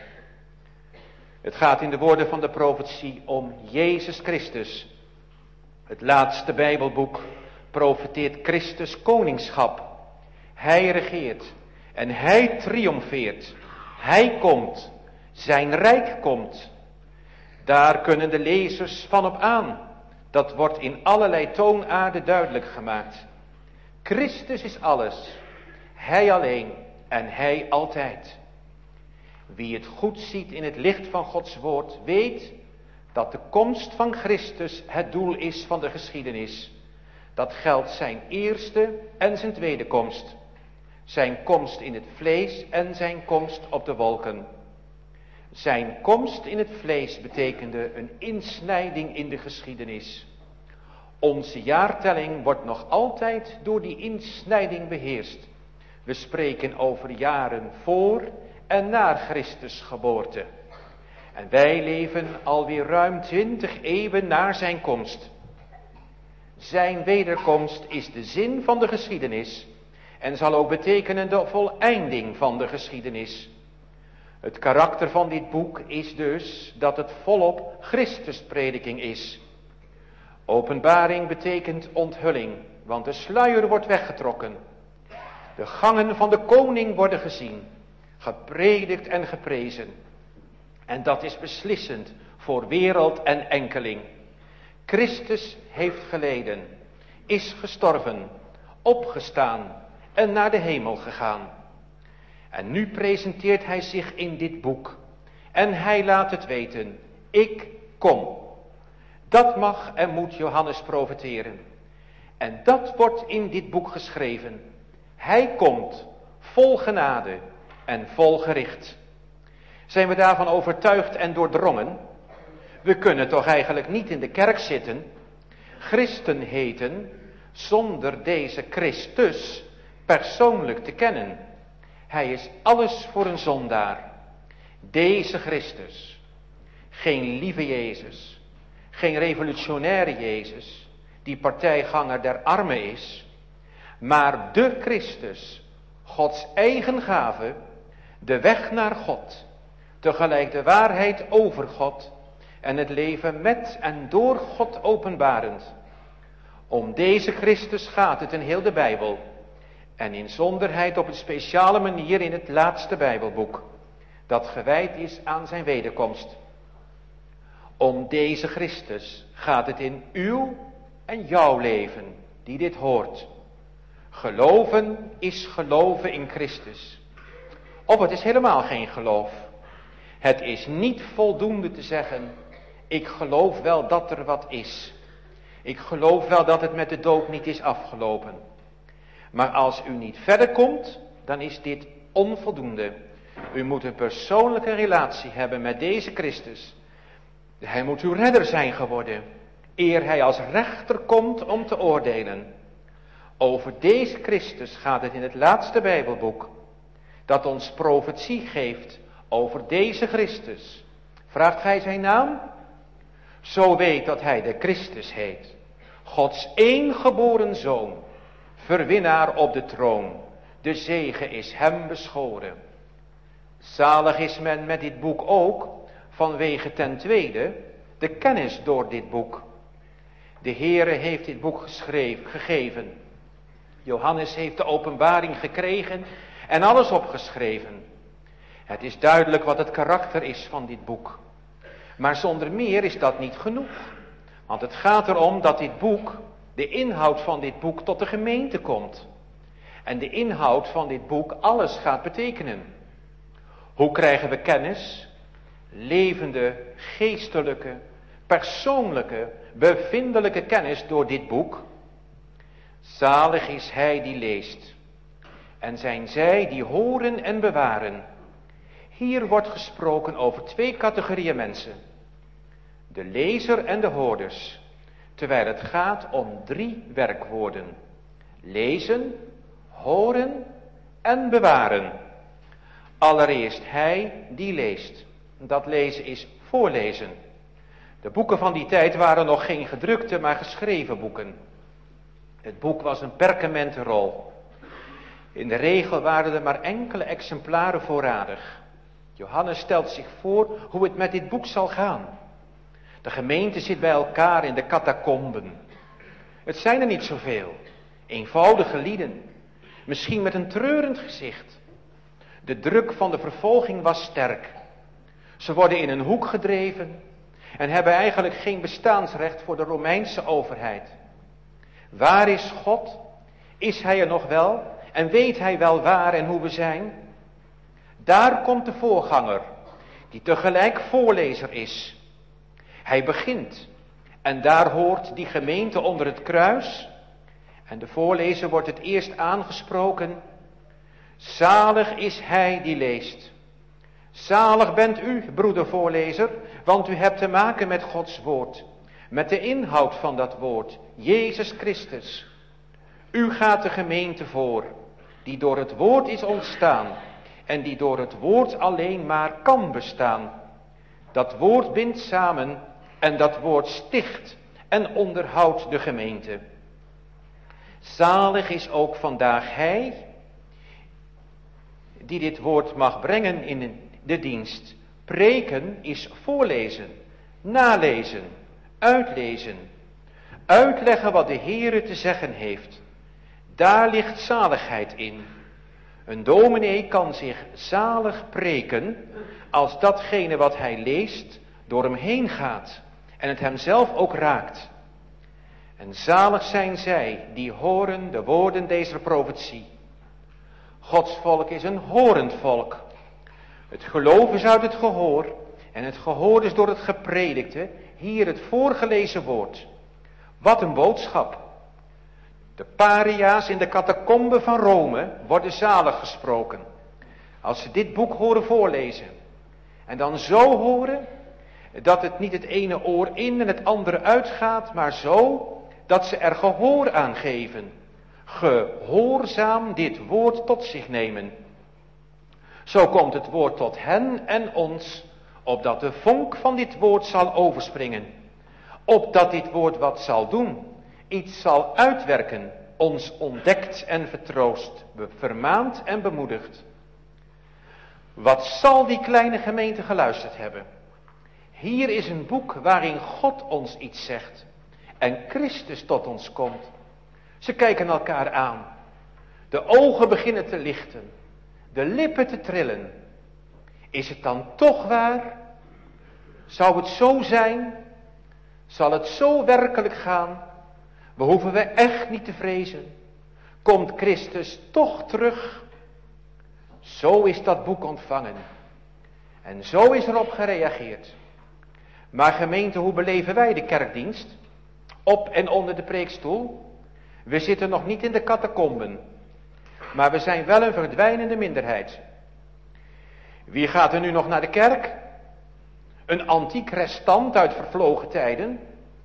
Het gaat in de woorden van de profetie om Jezus Christus. Het laatste Bijbelboek profeteert Christus koningschap. Hij regeert en hij triomfeert. Hij komt, zijn rijk komt. Daar kunnen de lezers van op aan. Dat wordt in allerlei toonaarden duidelijk gemaakt. Christus is alles, hij alleen en hij altijd. Wie het goed ziet in het licht van Gods woord, weet dat de komst van Christus het doel is van de geschiedenis. Dat geldt zijn eerste en zijn tweede komst. Zijn komst in het vlees en zijn komst op de wolken. Zijn komst in het vlees betekende een insnijding in de geschiedenis. Onze jaartelling wordt nog altijd door die insnijding beheerst. We spreken over jaren voor en na Christus geboorte. En wij leven alweer ruim twintig eeuwen na zijn komst. Zijn wederkomst is de zin van de geschiedenis en zal ook betekenen de voleinding van de geschiedenis. Het karakter van dit boek is dus dat het volop Christusprediking is. Openbaring betekent onthulling, want de sluier wordt weggetrokken. De gangen van de koning worden gezien, gepredikt en geprezen. En dat is beslissend voor wereld en enkeling. Christus heeft geleden, is gestorven, opgestaan en naar de hemel gegaan. En nu presenteert hij zich in dit boek. En hij laat het weten, ik kom. Dat mag en moet Johannes profeteren. En dat wordt in dit boek geschreven. Hij komt, vol genade en vol gericht. Zijn we daarvan overtuigd en doordrongen? We kunnen toch eigenlijk niet in de kerk zitten, christen heten, zonder deze Christus persoonlijk te kennen. Hij is alles voor een zondaar. Deze Christus. Geen lieve Jezus. Geen revolutionaire Jezus, die partijganger der armen is. Maar de Christus, Gods eigen gave, de weg naar God. Tegelijk de waarheid over God en het leven met en door God openbarend. Om deze Christus gaat het in heel de Bijbel. En in zonderheid op een speciale manier in het laatste Bijbelboek, dat gewijd is aan zijn wederkomst. Om deze Christus gaat het in uw en jouw leven, die dit hoort. Geloven is geloven in Christus. Of het is helemaal geen geloof. Het is niet voldoende te zeggen, ik geloof wel dat er wat is. Ik geloof wel dat het met de dood niet is afgelopen. Maar als u niet verder komt, dan is dit onvoldoende. U moet een persoonlijke relatie hebben met deze Christus. Hij moet uw redder zijn geworden, eer hij als rechter komt om te oordelen. Over deze Christus gaat het in het laatste Bijbelboek, dat ons profetie geeft over deze Christus. Vraagt gij zijn naam? Zo weet dat hij de Christus heet. Gods eengeboren Zoon, verwinnaar op de troon. De zege is hem beschoren. Zalig is men met dit boek ook, vanwege ten tweede de kennis door dit boek. De Heere heeft dit boek geschreven, gegeven. Johannes heeft de openbaring gekregen en alles opgeschreven. Het is duidelijk wat het karakter is van dit boek. Maar zonder meer is dat niet genoeg. Want het gaat erom dat dit boek, de inhoud van dit boek, tot de gemeente komt. En de inhoud van dit boek alles gaat betekenen. Hoe krijgen we kennis? Levende, geestelijke, persoonlijke, bevindelijke kennis door dit boek. Zalig is hij die leest. En zijn zij die horen en bewaren. Hier wordt gesproken over twee categorieën mensen. De lezer en de hoorders. Terwijl het gaat om drie werkwoorden. Lezen, horen en bewaren. Allereerst hij die leest. Dat lezen is voorlezen. De boeken van die tijd waren nog geen gedrukte, maar geschreven boeken. Het boek was een perkamentenrol. In de regel waren er maar enkele exemplaren voorradig. Johannes stelt zich voor hoe het met dit boek zal gaan. De gemeente zit bij elkaar in de catacomben. Het zijn er niet zoveel. Eenvoudige lieden. Misschien met een treurend gezicht. De druk van de vervolging was sterk. Ze worden in een hoek gedreven en hebben eigenlijk geen bestaansrecht voor de Romeinse overheid. Waar is God? Is hij er nog wel? En weet hij wel waar en hoe we zijn? Daar komt de voorganger, die tegelijk voorlezer is. Hij begint en daar hoort die gemeente onder het kruis. En de voorlezer wordt het eerst aangesproken. Zalig is hij die leest. Zalig bent u, broeder voorlezer, want u hebt te maken met Gods woord. Met de inhoud van dat woord, Jezus Christus. U gaat de gemeente voor, die door het woord is ontstaan en die door het woord alleen maar kan bestaan. Dat woord bindt samen en dat woord sticht en onderhoudt de gemeente. Zalig is ook vandaag hij die dit woord mag brengen in de dienst. Preken is voorlezen, nalezen, uitlezen, uitleggen wat de Heere te zeggen heeft. Daar ligt zaligheid in. Een dominee kan zich zalig preken als datgene wat hij leest door hem heen gaat en het hem zelf ook raakt. En zalig zijn zij die horen de woorden deze profetie. Gods volk is een horend volk. Het geloof is uit het gehoor en het gehoor is door het gepredikte, hier het voorgelezen woord. Wat een boodschap. De paria's in de catacomben van Rome worden zalig gesproken. Als ze dit boek horen voorlezen. En dan zo horen dat het niet het ene oor in en het andere uitgaat, maar zo dat ze er gehoor aan geven. Gehoorzaam dit woord tot zich nemen. Zo komt het woord tot hen en ons, opdat de vonk van dit woord zal overspringen. Opdat dit woord wat zal doen, iets zal uitwerken, ons ontdekt en vertroost, vermaand en bemoedigt. Wat zal die kleine gemeente geluisterd hebben? Hier is een boek waarin God ons iets zegt en Christus tot ons komt. Ze kijken elkaar aan. De ogen beginnen te lichten, de lippen te trillen. Is het dan toch waar? Zou het zo zijn? Zal het zo werkelijk gaan? Behoeven we echt niet te vrezen? Komt Christus toch terug? Zo is dat boek ontvangen. En zo is erop gereageerd. Maar gemeente, hoe beleven wij de kerkdienst? Op en onder de preekstoel? We zitten nog niet in de catacomben. Maar we zijn wel een verdwijnende minderheid. Wie gaat er nu nog naar de kerk? Een antiek restant uit vervlogen tijden?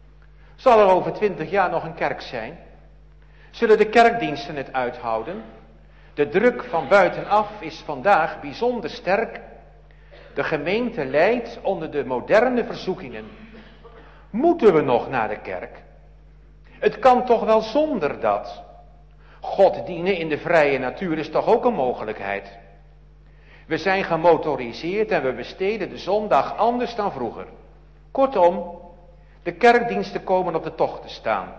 Zal er over twintig jaar nog een kerk zijn? Zullen de kerkdiensten het uithouden? De druk van buitenaf is vandaag bijzonder sterk. De gemeente lijdt onder de moderne verzoekingen. Moeten we nog naar de kerk? Het kan toch wel zonder dat? God dienen in de vrije natuur is toch ook een mogelijkheid? We zijn gemotoriseerd en we besteden de zondag anders dan vroeger. Kortom, de kerkdiensten komen op de tocht te staan.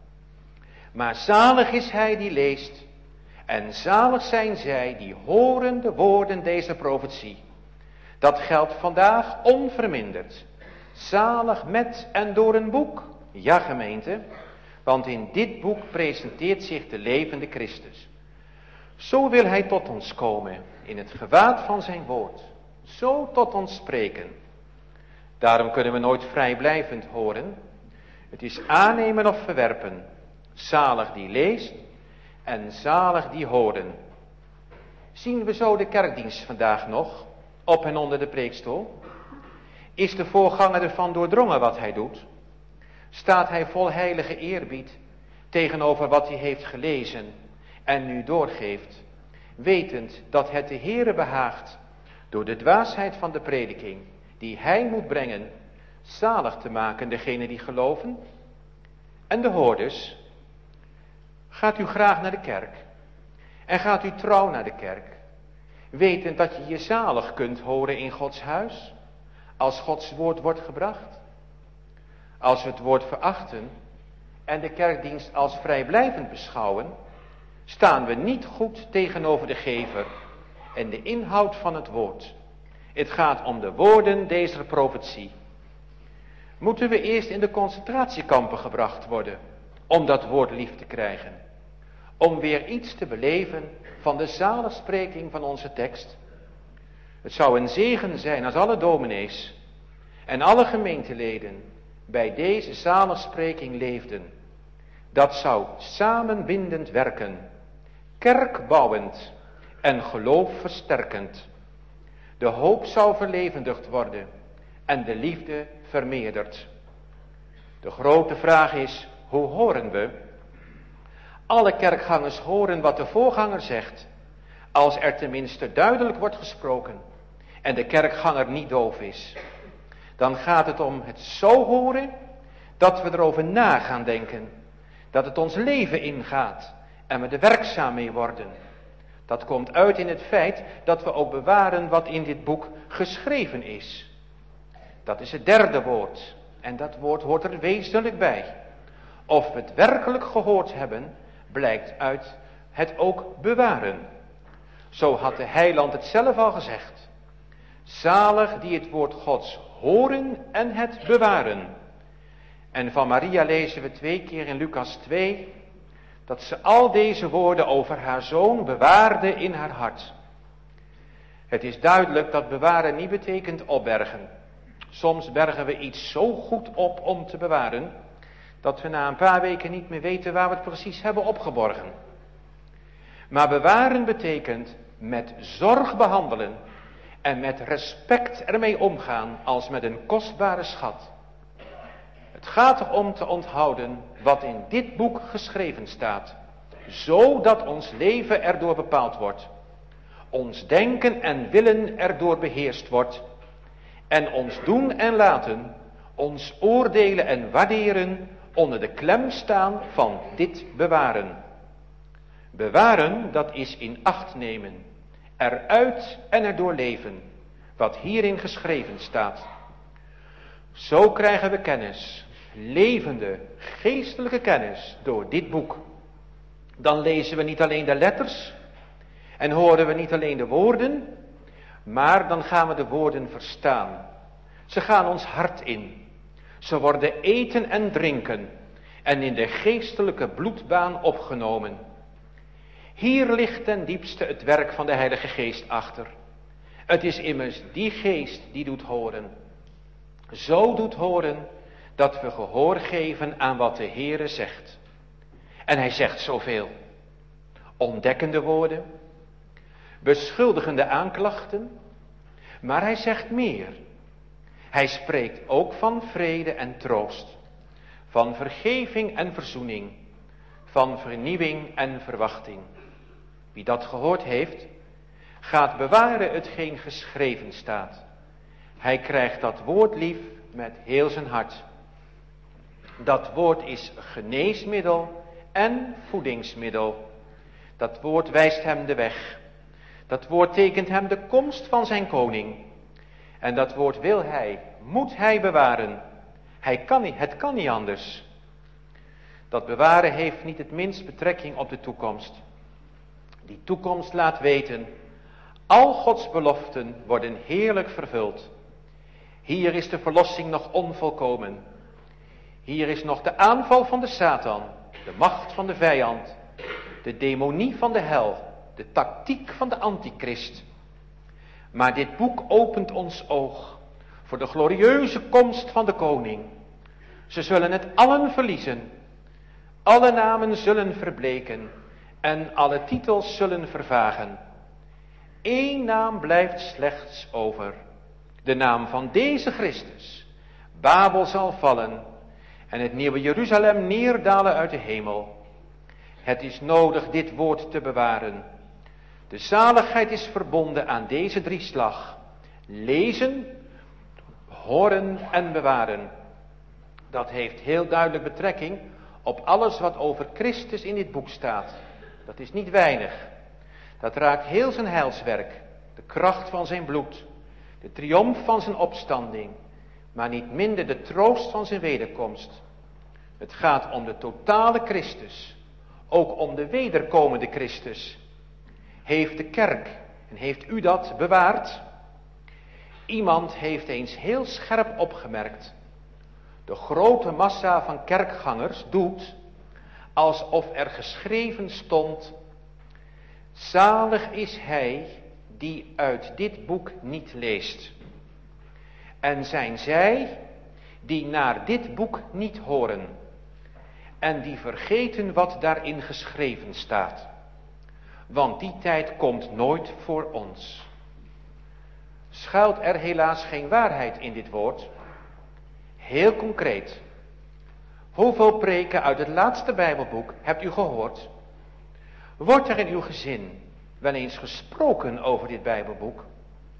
Maar zalig is hij die leest en zalig zijn zij die horen de woorden deze profetie. Dat geldt vandaag onverminderd. Zalig met en door een boek. Ja, gemeente, want in dit boek presenteert zich de levende Christus. Zo wil hij tot ons komen in het gewaad van zijn woord. Zo tot ons spreken. Daarom kunnen we nooit vrijblijvend horen. Het is aannemen of verwerpen. Zalig die leest en zalig die horen. Zien we zo de kerkdienst vandaag nog, op en onder de preekstoel? Is de voorganger ervan doordrongen wat hij doet? Staat hij vol heilige eerbied tegenover wat hij heeft gelezen en nu doorgeeft, wetend dat het de Heere behaagt door de dwaasheid van de prediking die hij moet brengen, zalig te maken degenen die geloven? En de hoorders, gaat u graag naar de kerk en gaat u trouw naar de kerk, wetend dat je je zalig kunt horen in Gods huis, als Gods woord wordt gebracht? Als we het woord verachten en de kerkdienst als vrijblijvend beschouwen, staan we niet goed tegenover de gever en de inhoud van het woord. Het gaat om de woorden deze profetie. Moeten we eerst in de concentratiekampen gebracht worden om dat woord lief te krijgen? Om weer iets te beleven van de zaligspreking van onze tekst? Het zou een zegen zijn als alle dominees en alle gemeenteleden bij deze zaligspreking leefden. Dat zou samenbindend werken, kerkbouwend en geloof versterkend. De hoop zou verlevendigd worden en de liefde vermeerderd. De grote vraag is, hoe horen we? Alle kerkgangers horen wat de voorganger zegt, als er tenminste duidelijk wordt gesproken en de kerkganger niet doof is. Dan gaat het om het zo horen dat we erover na gaan denken. Dat het ons leven ingaat en we er werkzaam mee worden. Dat komt uit in het feit dat we ook bewaren wat in dit boek geschreven is. Dat is het derde woord. En dat woord hoort er wezenlijk bij. Of we het werkelijk gehoord hebben, blijkt uit het ook bewaren. Zo had de heiland het zelf al gezegd. Zalig die het woord Gods horen en het bewaren. En van Maria lezen we twee keer in Lucas twee... dat ze al deze woorden over haar zoon bewaarde in haar hart. Het is duidelijk dat bewaren niet betekent opbergen. Soms bergen we iets zo goed op om te bewaren, dat we na een paar weken niet meer weten waar we het precies hebben opgeborgen. Maar bewaren betekent met zorg behandelen en met respect ermee omgaan als met een kostbare schat. Het gaat erom te onthouden wat in dit boek geschreven staat, zodat ons leven erdoor bepaald wordt, ons denken en willen erdoor beheerst wordt, en ons doen en laten, ons oordelen en waarderen onder de klem staan van dit bewaren. Bewaren, dat is in acht nemen, eruit en erdoor leven, wat hierin geschreven staat. Zo krijgen we kennis, levende, geestelijke kennis door dit boek. Dan lezen we niet alleen de letters en horen we niet alleen de woorden, maar dan gaan we de woorden verstaan. Ze gaan ons hart in. Ze worden eten en drinken en in de geestelijke bloedbaan opgenomen. Hier ligt ten diepste het werk van de Heilige Geest achter. Het is immers die geest die doet horen. Zo doet horen dat we gehoor geven aan wat de Heere zegt. En hij zegt zoveel. Ontdekkende woorden, beschuldigende aanklachten, maar hij zegt meer. Hij spreekt ook van vrede en troost, van vergeving en verzoening, van vernieuwing en verwachting. Wie dat gehoord heeft, gaat bewaren hetgeen geschreven staat. Hij krijgt dat woord lief met heel zijn hart. Dat woord is geneesmiddel en voedingsmiddel. Dat woord wijst hem de weg. Dat woord tekent hem de komst van zijn koning. En dat woord wil hij, moet hij bewaren. Hij kan niet, het kan niet anders. Dat bewaren heeft niet het minst betrekking op de toekomst. Die toekomst laat weten, al Gods beloften worden heerlijk vervuld. Hier is de verlossing nog onvolkomen. Hier is nog de aanval van de Satan, de macht van de vijand, de demonie van de hel, de tactiek van de antichrist. Maar dit boek opent ons oog voor de glorieuze komst van de koning. Ze zullen het allen verliezen. Alle namen zullen verbleken en alle titels zullen vervagen. Eén naam blijft slechts over. De naam van deze Christus. Babel zal vallen en het nieuwe Jeruzalem neerdalen uit de hemel. Het is nodig dit woord te bewaren. De zaligheid is verbonden aan deze drieslag. Lezen, horen en bewaren. Dat heeft heel duidelijk betrekking op alles wat over Christus in dit boek staat. Dat is niet weinig. Dat raakt heel zijn heilswerk. De kracht van zijn bloed. De triomf van zijn opstanding. Maar niet minder de troost van zijn wederkomst. Het gaat om de totale Christus. Ook om de wederkomende Christus. Heeft de kerk, en heeft u dat bewaard? Iemand heeft eens heel scherp opgemerkt. De grote massa van kerkgangers doet alsof er geschreven stond: zalig is hij die uit dit boek niet leest. En zijn zij die naar dit boek niet horen. En die vergeten wat daarin geschreven staat. Want die tijd komt nooit voor ons. Schuilt er helaas geen waarheid in dit woord? Heel concreet. Hoeveel preken uit het laatste Bijbelboek hebt u gehoord? Wordt er in uw gezin wel eens gesproken over dit Bijbelboek?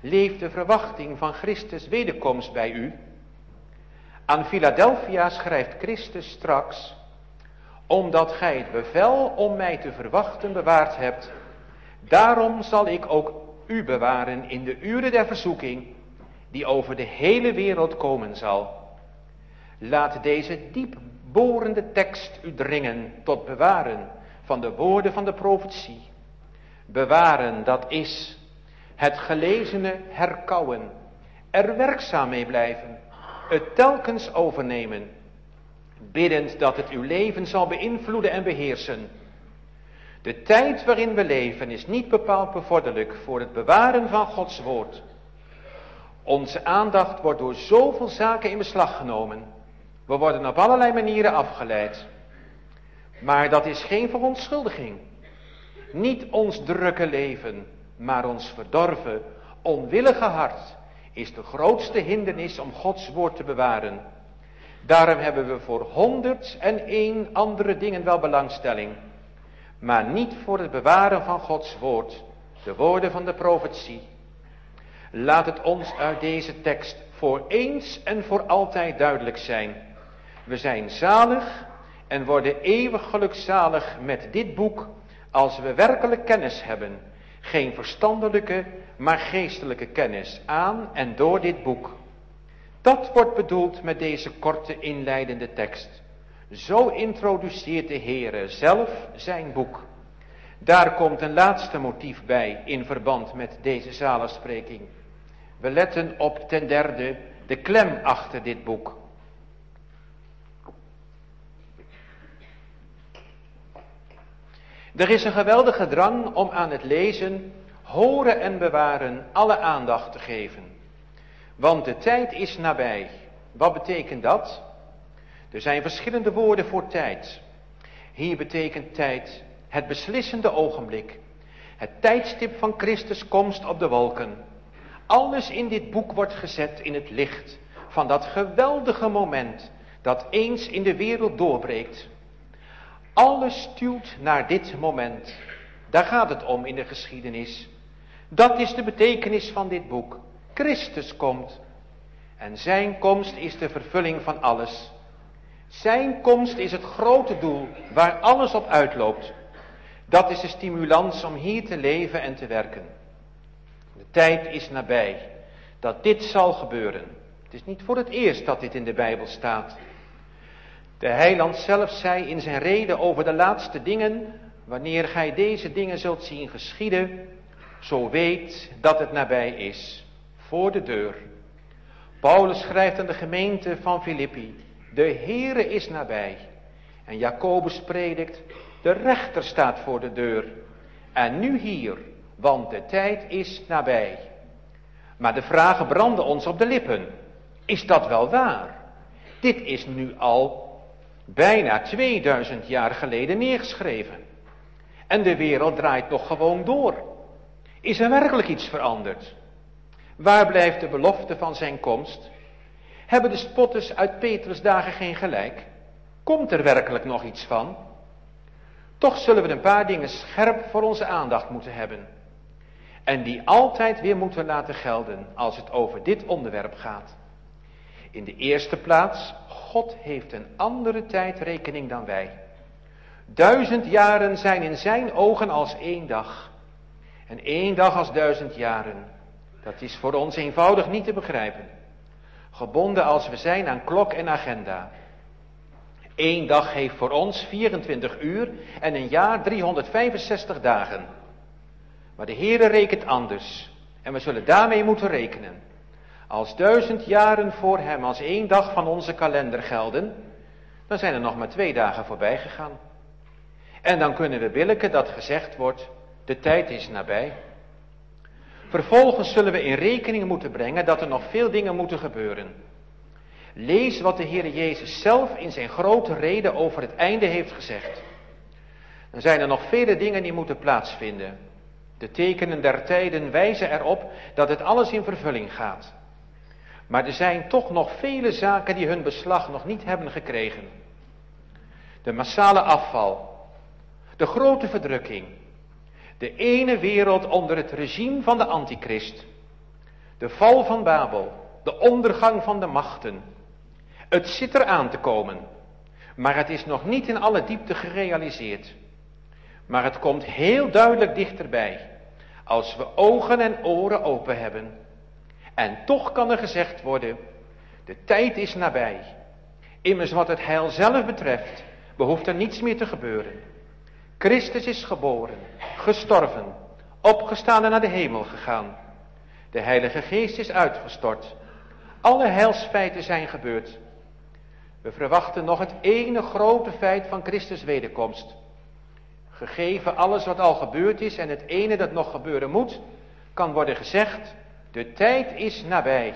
leeft de verwachting van Christus wederkomst bij u? Aan Philadelphia schrijft Christus straks, omdat gij het bevel om mij te verwachten bewaard hebt, daarom zal ik ook u bewaren in de uren der verzoeking, die over de hele wereld komen zal. Laat deze diepborende tekst u dringen tot bewaren van de woorden van de profetie. Bewaren, dat is het gelezene herkauwen, er werkzaam mee blijven, het telkens overnemen, biddend dat het uw leven zal beïnvloeden en beheersen. De tijd waarin we leven is niet bepaald bevorderlijk voor het bewaren van Gods woord. Onze aandacht wordt door zoveel zaken in beslag genomen. We worden op allerlei manieren afgeleid. Maar dat is geen verontschuldiging. Niet ons drukke leven, maar ons verdorven, onwillige hart is de grootste hindernis om Gods woord te bewaren. Daarom hebben we voor honderd en één andere dingen wel belangstelling, maar niet voor het bewaren van Gods woord, de woorden van de profetie. Laat het ons uit deze tekst voor eens en voor altijd duidelijk zijn. We zijn zalig en worden eeuwig gelukzalig met dit boek als we werkelijk kennis hebben. Geen verstandelijke, maar geestelijke kennis aan en door dit boek. Dat wordt bedoeld met deze korte inleidende tekst. Zo introduceert de Heere zelf zijn boek. Daar komt een laatste motief bij in verband met deze zaligspreking. We letten op ten derde de klem achter dit boek. Er is een geweldige drang om aan het lezen, horen en bewaren alle aandacht te geven. Want de tijd is nabij. Wat betekent dat? Er zijn verschillende woorden voor tijd. Hier betekent tijd het beslissende ogenblik. Het tijdstip van Christus komst op de wolken. Alles in dit boek wordt gezet in het licht van dat geweldige moment dat eens in de wereld doorbreekt. Alles stuwt naar dit moment. Daar gaat het om in de geschiedenis. Dat is de betekenis van dit boek. Christus komt. En zijn komst is de vervulling van alles. Zijn komst is het grote doel waar alles op uitloopt. Dat is de stimulans om hier te leven en te werken. De tijd is nabij dat dit zal gebeuren. Het is niet voor het eerst dat dit in de Bijbel staat. De heiland zelf zei in zijn rede over de laatste dingen, wanneer gij deze dingen zult zien geschieden, zo weet dat het nabij is, voor de deur. Paulus schrijft aan de gemeente van Filippi, de Heere is nabij. En Jacobus predikt, de rechter staat voor de deur. En nu hier, want de tijd is nabij. Maar de vragen branden ons op de lippen. Is dat wel waar? Dit is nu al bijna tweeduizend jaar geleden neergeschreven. En de wereld draait nog gewoon door. Is er werkelijk iets veranderd? Waar blijft de belofte van zijn komst? Hebben de spotters uit Petrus' dagen geen gelijk? Komt er werkelijk nog iets van? Toch zullen we een paar dingen scherp voor onze aandacht moeten hebben. En die altijd weer moeten laten gelden als het over dit onderwerp gaat. In de eerste plaats, God heeft een andere tijdrekening dan wij. Duizend jaren zijn in zijn ogen als één dag. En één dag als duizend jaren. Dat is voor ons eenvoudig niet te begrijpen. Gebonden als we zijn aan klok en agenda. Eén dag heeft voor ons vierentwintig uur en een jaar driehonderdvijfenzestig dagen. Maar de Heere rekent anders. En we zullen daarmee moeten rekenen. Als duizend jaren voor hem als één dag van onze kalender gelden, dan zijn er nog maar twee dagen voorbij gegaan. En dan kunnen we billijken dat gezegd wordt, de tijd is nabij. Vervolgens zullen we in rekening moeten brengen dat er nog veel dingen moeten gebeuren. Lees wat de Heer Jezus zelf in zijn grote rede over het einde heeft gezegd. Dan zijn er nog vele dingen die moeten plaatsvinden. De tekenen der tijden wijzen erop dat het alles in vervulling gaat. Maar er zijn toch nog vele zaken die hun beslag nog niet hebben gekregen. De massale afval. De grote verdrukking. De ene wereld onder het regime van de antichrist. De val van Babel, de ondergang van de machten. Het zit eraan te komen, maar het is nog niet in alle diepte gerealiseerd. Maar het komt heel duidelijk dichterbij, als we ogen en oren open hebben. En toch kan er gezegd worden, de tijd is nabij. Immers wat het heil zelf betreft, behoeft er niets meer te gebeuren. Christus is geboren, gestorven, opgestaan en naar de hemel gegaan. De Heilige Geest is uitgestort. Alle heilsfeiten zijn gebeurd. We verwachten nog het ene grote feit van Christus wederkomst. Gegeven alles wat al gebeurd is en het ene dat nog gebeuren moet, kan worden gezegd, de tijd is nabij.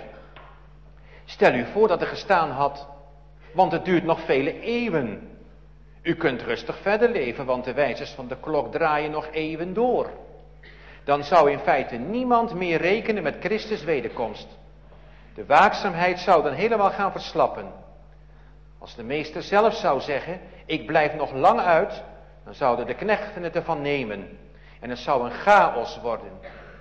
Stel u voor dat er gestaan had, want het duurt nog vele eeuwen. U kunt rustig verder leven, want de wijzers van de klok draaien nog eeuwen door. Dan zou in feite niemand meer rekenen met Christus wederkomst. De waakzaamheid zou dan helemaal gaan verslappen. Als de meester zelf zou zeggen, ik blijf nog lang uit, dan zouden de knechten het ervan nemen. En het zou een chaos worden.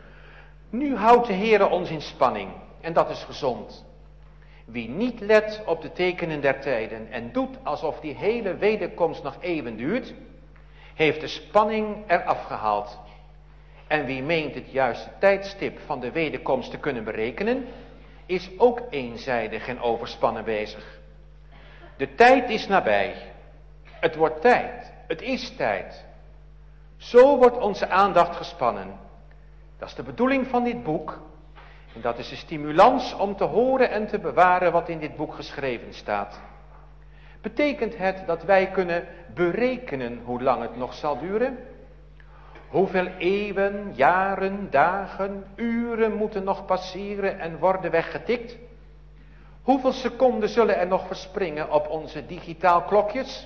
Nu houdt de Heere ons in spanning. En dat is gezond. Wie niet let op de tekenen der tijden en doet alsof die hele wederkomst nog eeuwen duurt, heeft de spanning eraf gehaald. En wie meent het juiste tijdstip van de wederkomst te kunnen berekenen, is ook eenzijdig en overspannen bezig. De tijd is nabij. Het wordt tijd. Het is tijd. Zo wordt onze aandacht gespannen. Dat is de bedoeling van dit boek. En dat is de stimulans om te horen en te bewaren wat in dit boek geschreven staat. Betekent het dat wij kunnen berekenen hoe lang het nog zal duren? Hoeveel eeuwen, jaren, dagen, uren moeten nog passeren en worden weggetikt? Hoeveel seconden zullen er nog verspringen op onze digitaal klokjes?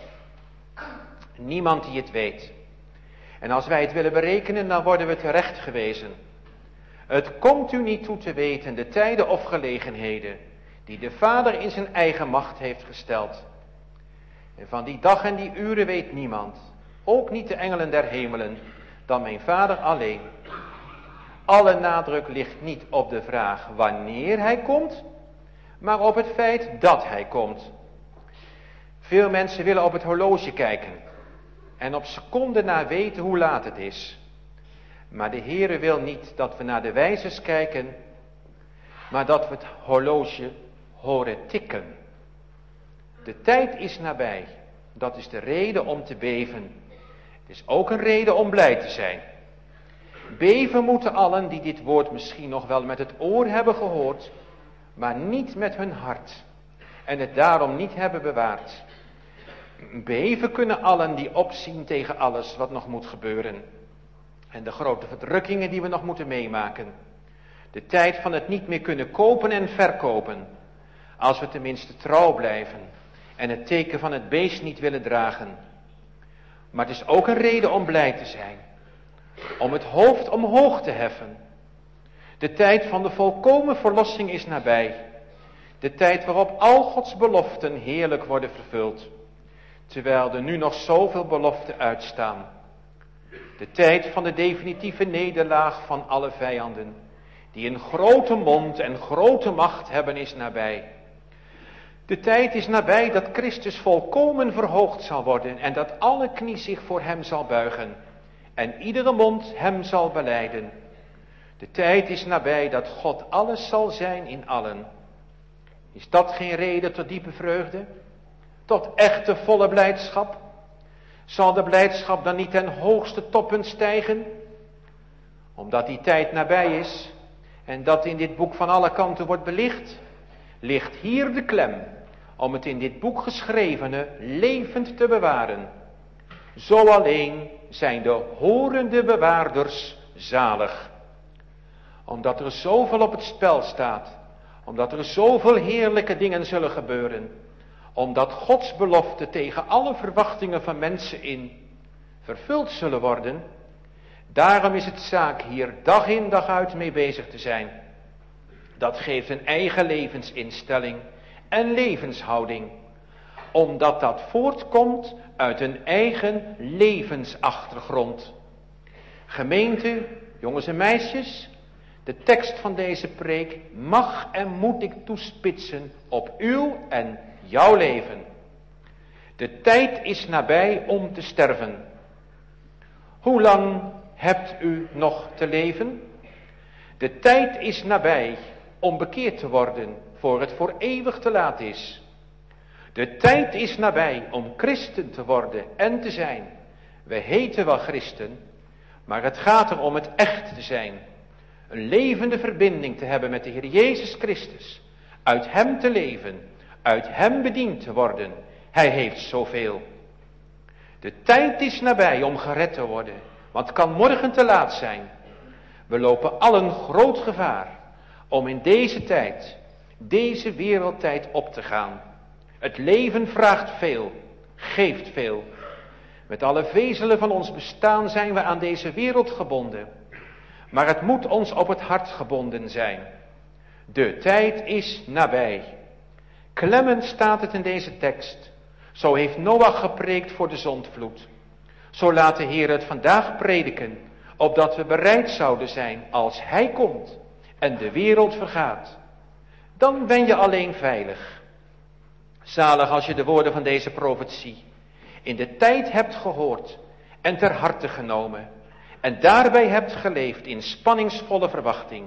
Niemand die het weet. En als wij het willen berekenen, dan worden we terecht gewezen. Het komt u niet toe te weten de tijden of gelegenheden die de Vader in zijn eigen macht heeft gesteld. En van die dag en die uren weet niemand, ook niet de engelen der hemelen, dan mijn Vader alleen. Alle nadruk ligt niet op de vraag wanneer hij komt, maar op het feit dat hij komt. Veel mensen willen op het horloge kijken en op seconden na weten hoe laat het is. Maar de Heere wil niet dat we naar de wijzers kijken, maar dat we het horloge horen tikken. De tijd is nabij. Dat is de reden om te beven. Het is ook een reden om blij te zijn. Beven moeten allen die dit woord misschien nog wel met het oor hebben gehoord, maar niet met hun hart. En het daarom niet hebben bewaard. Beven kunnen allen die opzien tegen alles wat nog moet gebeuren. En de grote verdrukkingen die we nog moeten meemaken. De tijd van het niet meer kunnen kopen en verkopen. Als we tenminste trouw blijven. En het teken van het beest niet willen dragen. Maar het is ook een reden om blij te zijn. Om het hoofd omhoog te heffen. De tijd van de volkomen verlossing is nabij. De tijd waarop al Gods beloften heerlijk worden vervuld. Terwijl er nu nog zoveel beloften uitstaan. De tijd van de definitieve nederlaag van alle vijanden, die een grote mond en grote macht hebben, is nabij. De tijd is nabij dat Christus volkomen verhoogd zal worden en dat alle knie zich voor hem zal buigen en iedere mond hem zal belijden. De tijd is nabij dat God alles zal zijn in allen. Is dat geen reden tot diepe vreugde? Tot echte volle blijdschap? Zal de blijdschap dan niet ten hoogste toppen stijgen? Omdat die tijd nabij is en dat in dit boek van alle kanten wordt belicht, ligt hier de klem om het in dit boek geschrevene levend te bewaren. Zo alleen zijn de horende bewaarders zalig. Omdat er zoveel op het spel staat, omdat er zoveel heerlijke dingen zullen gebeuren, omdat Gods beloften tegen alle verwachtingen van mensen in vervuld zullen worden. Daarom is het zaak hier dag in dag uit mee bezig te zijn. Dat geeft een eigen levensinstelling en levenshouding. Omdat dat voortkomt uit een eigen levensachtergrond. Gemeente, jongens en meisjes, De tekst van deze preek mag en moet ik toespitsen op uw en jouw leven. De tijd is nabij om te sterven. Hoe lang hebt u nog te leven? De tijd is nabij om bekeerd te worden, voor het voor eeuwig te laat is. De tijd is nabij om christen te worden en te zijn. We heten wel christen, maar het gaat er om het echt te zijn. Een levende verbinding te hebben met de Heer Jezus Christus. Uit Hem te leven, uit Hem bediend te worden. Hij heeft zoveel. De tijd is nabij om gered te worden, want het kan morgen te laat zijn. We lopen allen groot gevaar om in deze tijd, deze wereldtijd op te gaan. Het leven vraagt veel, geeft veel. Met alle vezelen van ons bestaan zijn we aan deze wereld gebonden. Maar het moet ons op het hart gebonden zijn. De tijd is nabij. Klemmend staat het in deze tekst. Zo heeft Noach gepreekt voor de zondvloed. Zo laat de Heer het vandaag prediken, opdat we bereid zouden zijn als Hij komt en de wereld vergaat. Dan ben je alleen veilig. Zalig als je de woorden van deze profetie in de tijd hebt gehoord en ter harte genomen en daarbij hebt geleefd in spanningsvolle verwachting.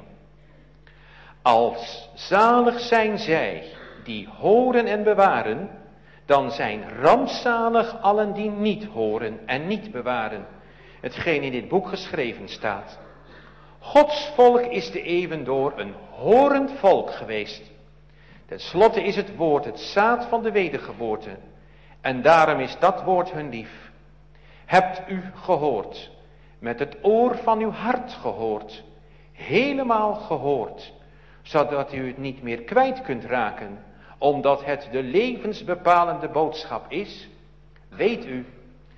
Als zalig zijn zij die horen en bewaren, dan zijn rampzalig allen die niet horen en niet bewaren. Hetgeen in dit boek geschreven staat. Gods volk is de eeuwen door een horend volk geweest. Ten slotte is het woord het zaad van de wedergeboorte. En daarom is dat woord hun lief. Hebt u gehoord, met het oor van uw hart gehoord, helemaal gehoord, zodat u het niet meer kwijt kunt raken, omdat het de levensbepalende boodschap is? Weet u,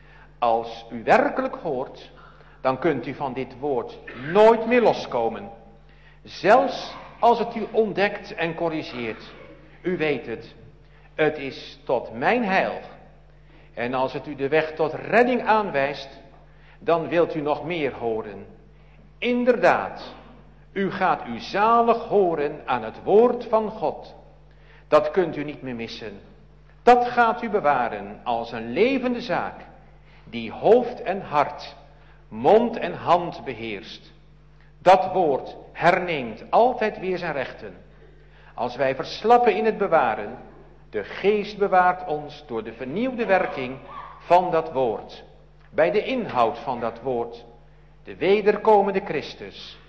als u werkelijk hoort, dan kunt u van dit woord nooit meer loskomen. Zelfs als het u ontdekt en corrigeert. U weet het, het is tot mijn heil. En als het u de weg tot redding aanwijst, dan wilt u nog meer horen. Inderdaad, u gaat u zalig horen aan het woord van God. Dat kunt u niet meer missen. Dat gaat u bewaren als een levende zaak, die hoofd en hart, mond en hand beheerst. Dat woord herneemt altijd weer zijn rechten. Als wij verslappen in het bewaren, de geest bewaart ons door de vernieuwde werking van dat woord. Bij de inhoud van dat woord, de wederkomende Christus.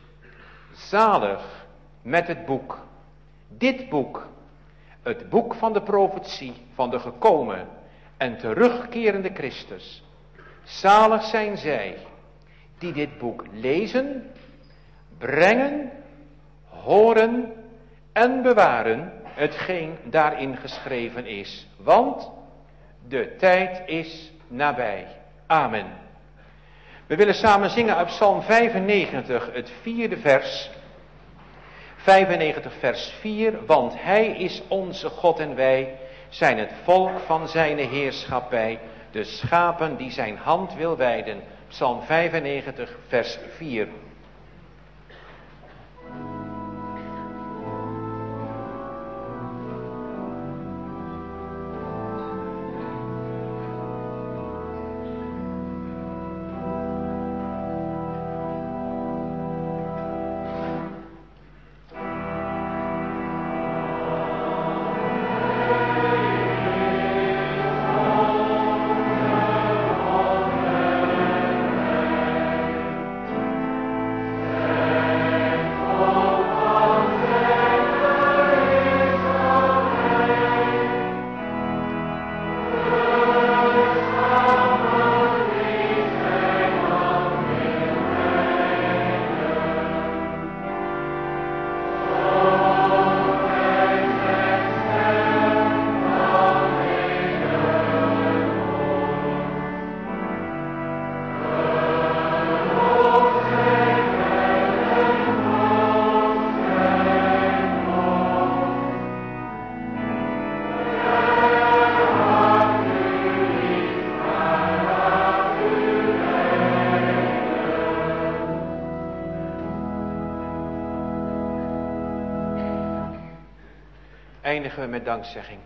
Zalig met het boek. Dit boek, het boek van de profetie van de gekomen en terugkerende Christus. Zalig zijn zij die dit boek lezen, brengen, horen en bewaren hetgeen daarin geschreven is. Want de tijd is nabij. Amen. We willen samen zingen uit Psalm vijfennegentig, het vierde vers. vijfennegentig vers vier, want Hij is onze God en wij zijn het volk van zijn heerschappij, de schapen die zijn hand wil wijden. Psalm vijfennegentig vers vier. eindigen we met dankzegging.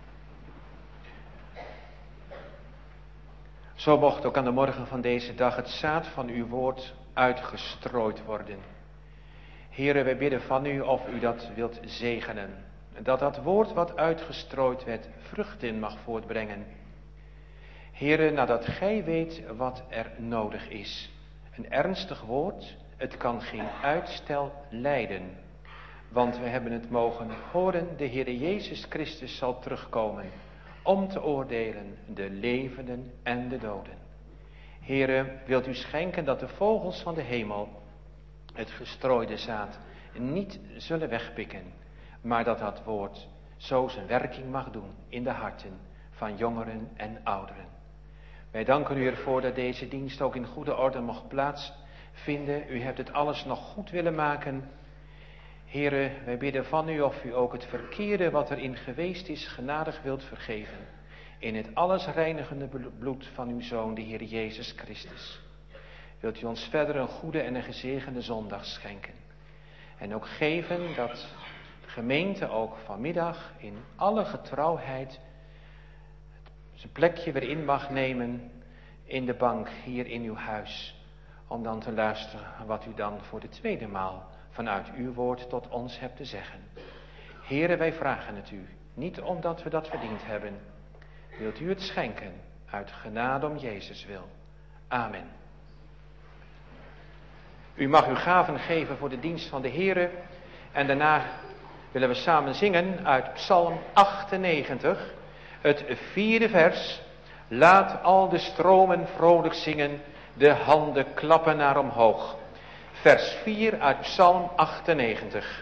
Zo mocht ook aan de morgen van deze dag het zaad van uw woord uitgestrooid worden. Heren, wij bidden van u of u dat wilt zegenen. Dat dat woord wat uitgestrooid werd vruchten mag voortbrengen. Heren, nadat gij weet wat er nodig is. Een ernstig woord, het kan geen uitstel lijden. Want we hebben het mogen horen, de Heere Jezus Christus zal terugkomen om te oordelen de levenden en de doden. Heere, wilt u schenken dat de vogels van de hemel het gestrooide zaad niet zullen wegpikken, maar dat dat woord zo zijn werking mag doen in de harten van jongeren en ouderen. Wij danken u ervoor dat deze dienst ook in goede orde mocht plaatsvinden. U hebt het alles nog goed willen maken. Heere, wij bidden van u of u ook het verkeerde wat erin geweest is genadig wilt vergeven. In het alles reinigende bloed van uw Zoon, de Heer Jezus Christus. Wilt u ons verder een goede en een gezegende zondag schenken. En ook geven dat de gemeente ook vanmiddag in alle getrouwheid zijn plekje weer in mag nemen in de bank hier in uw huis. Om dan te luisteren wat u dan voor de tweede maal vanuit uw woord tot ons hebt te zeggen. Here, wij vragen het u, niet omdat we dat verdiend hebben. Wilt u het schenken uit genade om Jezus wil. Amen. U mag uw gaven geven voor de dienst van de Here. En daarna willen we samen zingen uit Psalm achtennegentig. Het vierde vers. Laat al de stromen vrolijk zingen, de handen klappen naar omhoog. Vers vier uit Psalm achtennegentig.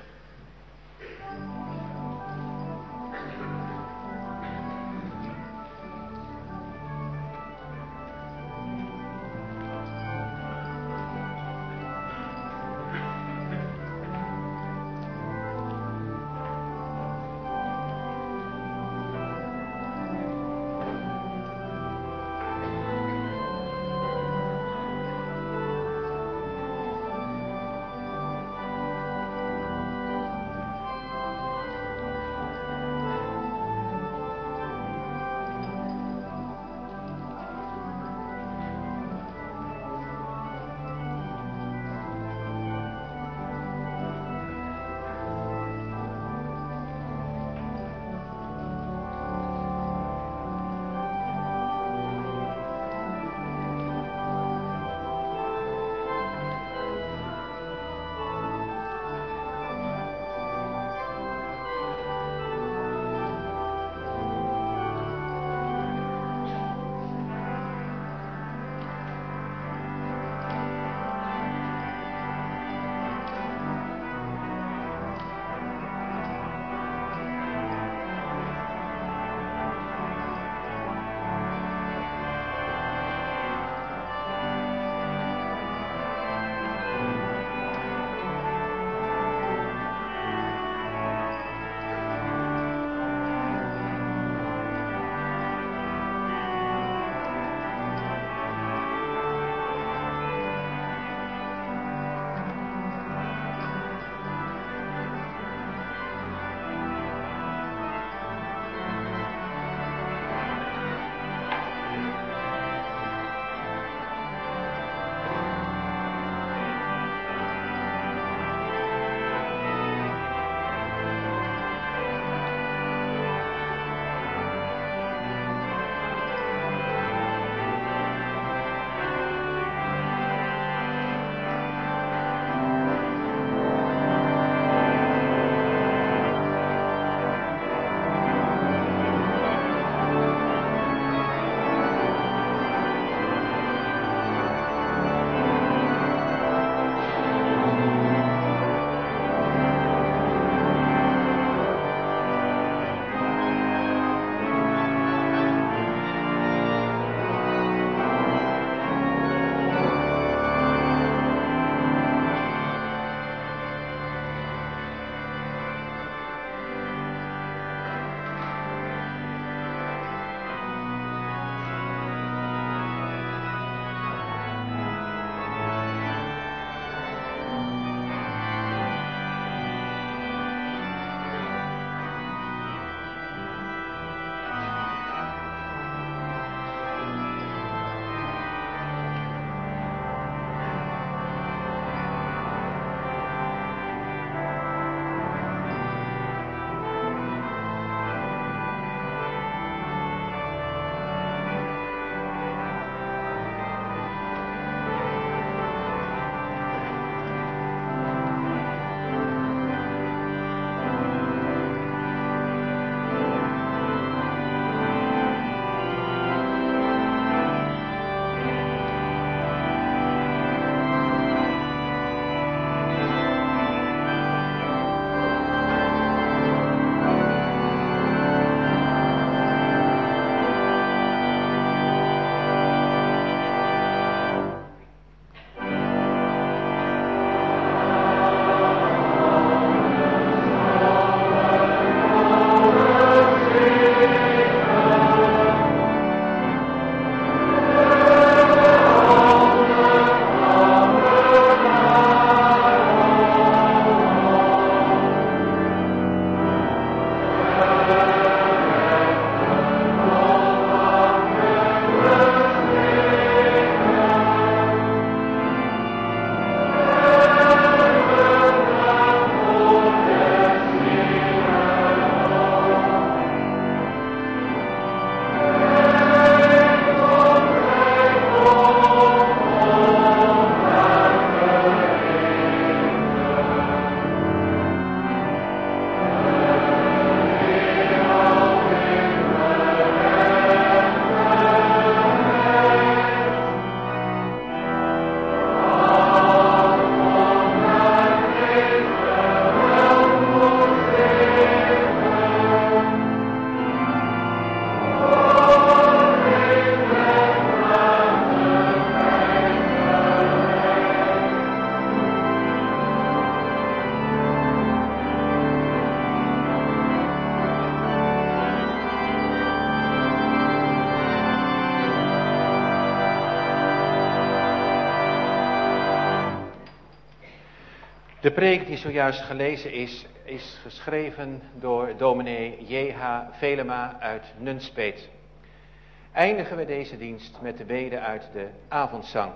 De preek die zojuist gelezen is, is geschreven door dominee J H Velema uit Nunspeet. Eindigen we deze dienst met de bede uit de avondzang.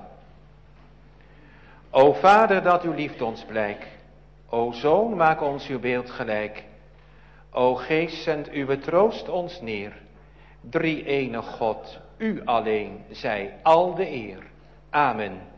O Vader, dat uw liefde ons blijk. O Zoon, maak ons uw beeld gelijk. O Geest, zend uw troost ons neer. Drie-enige God, u alleen, zij al de eer. Amen.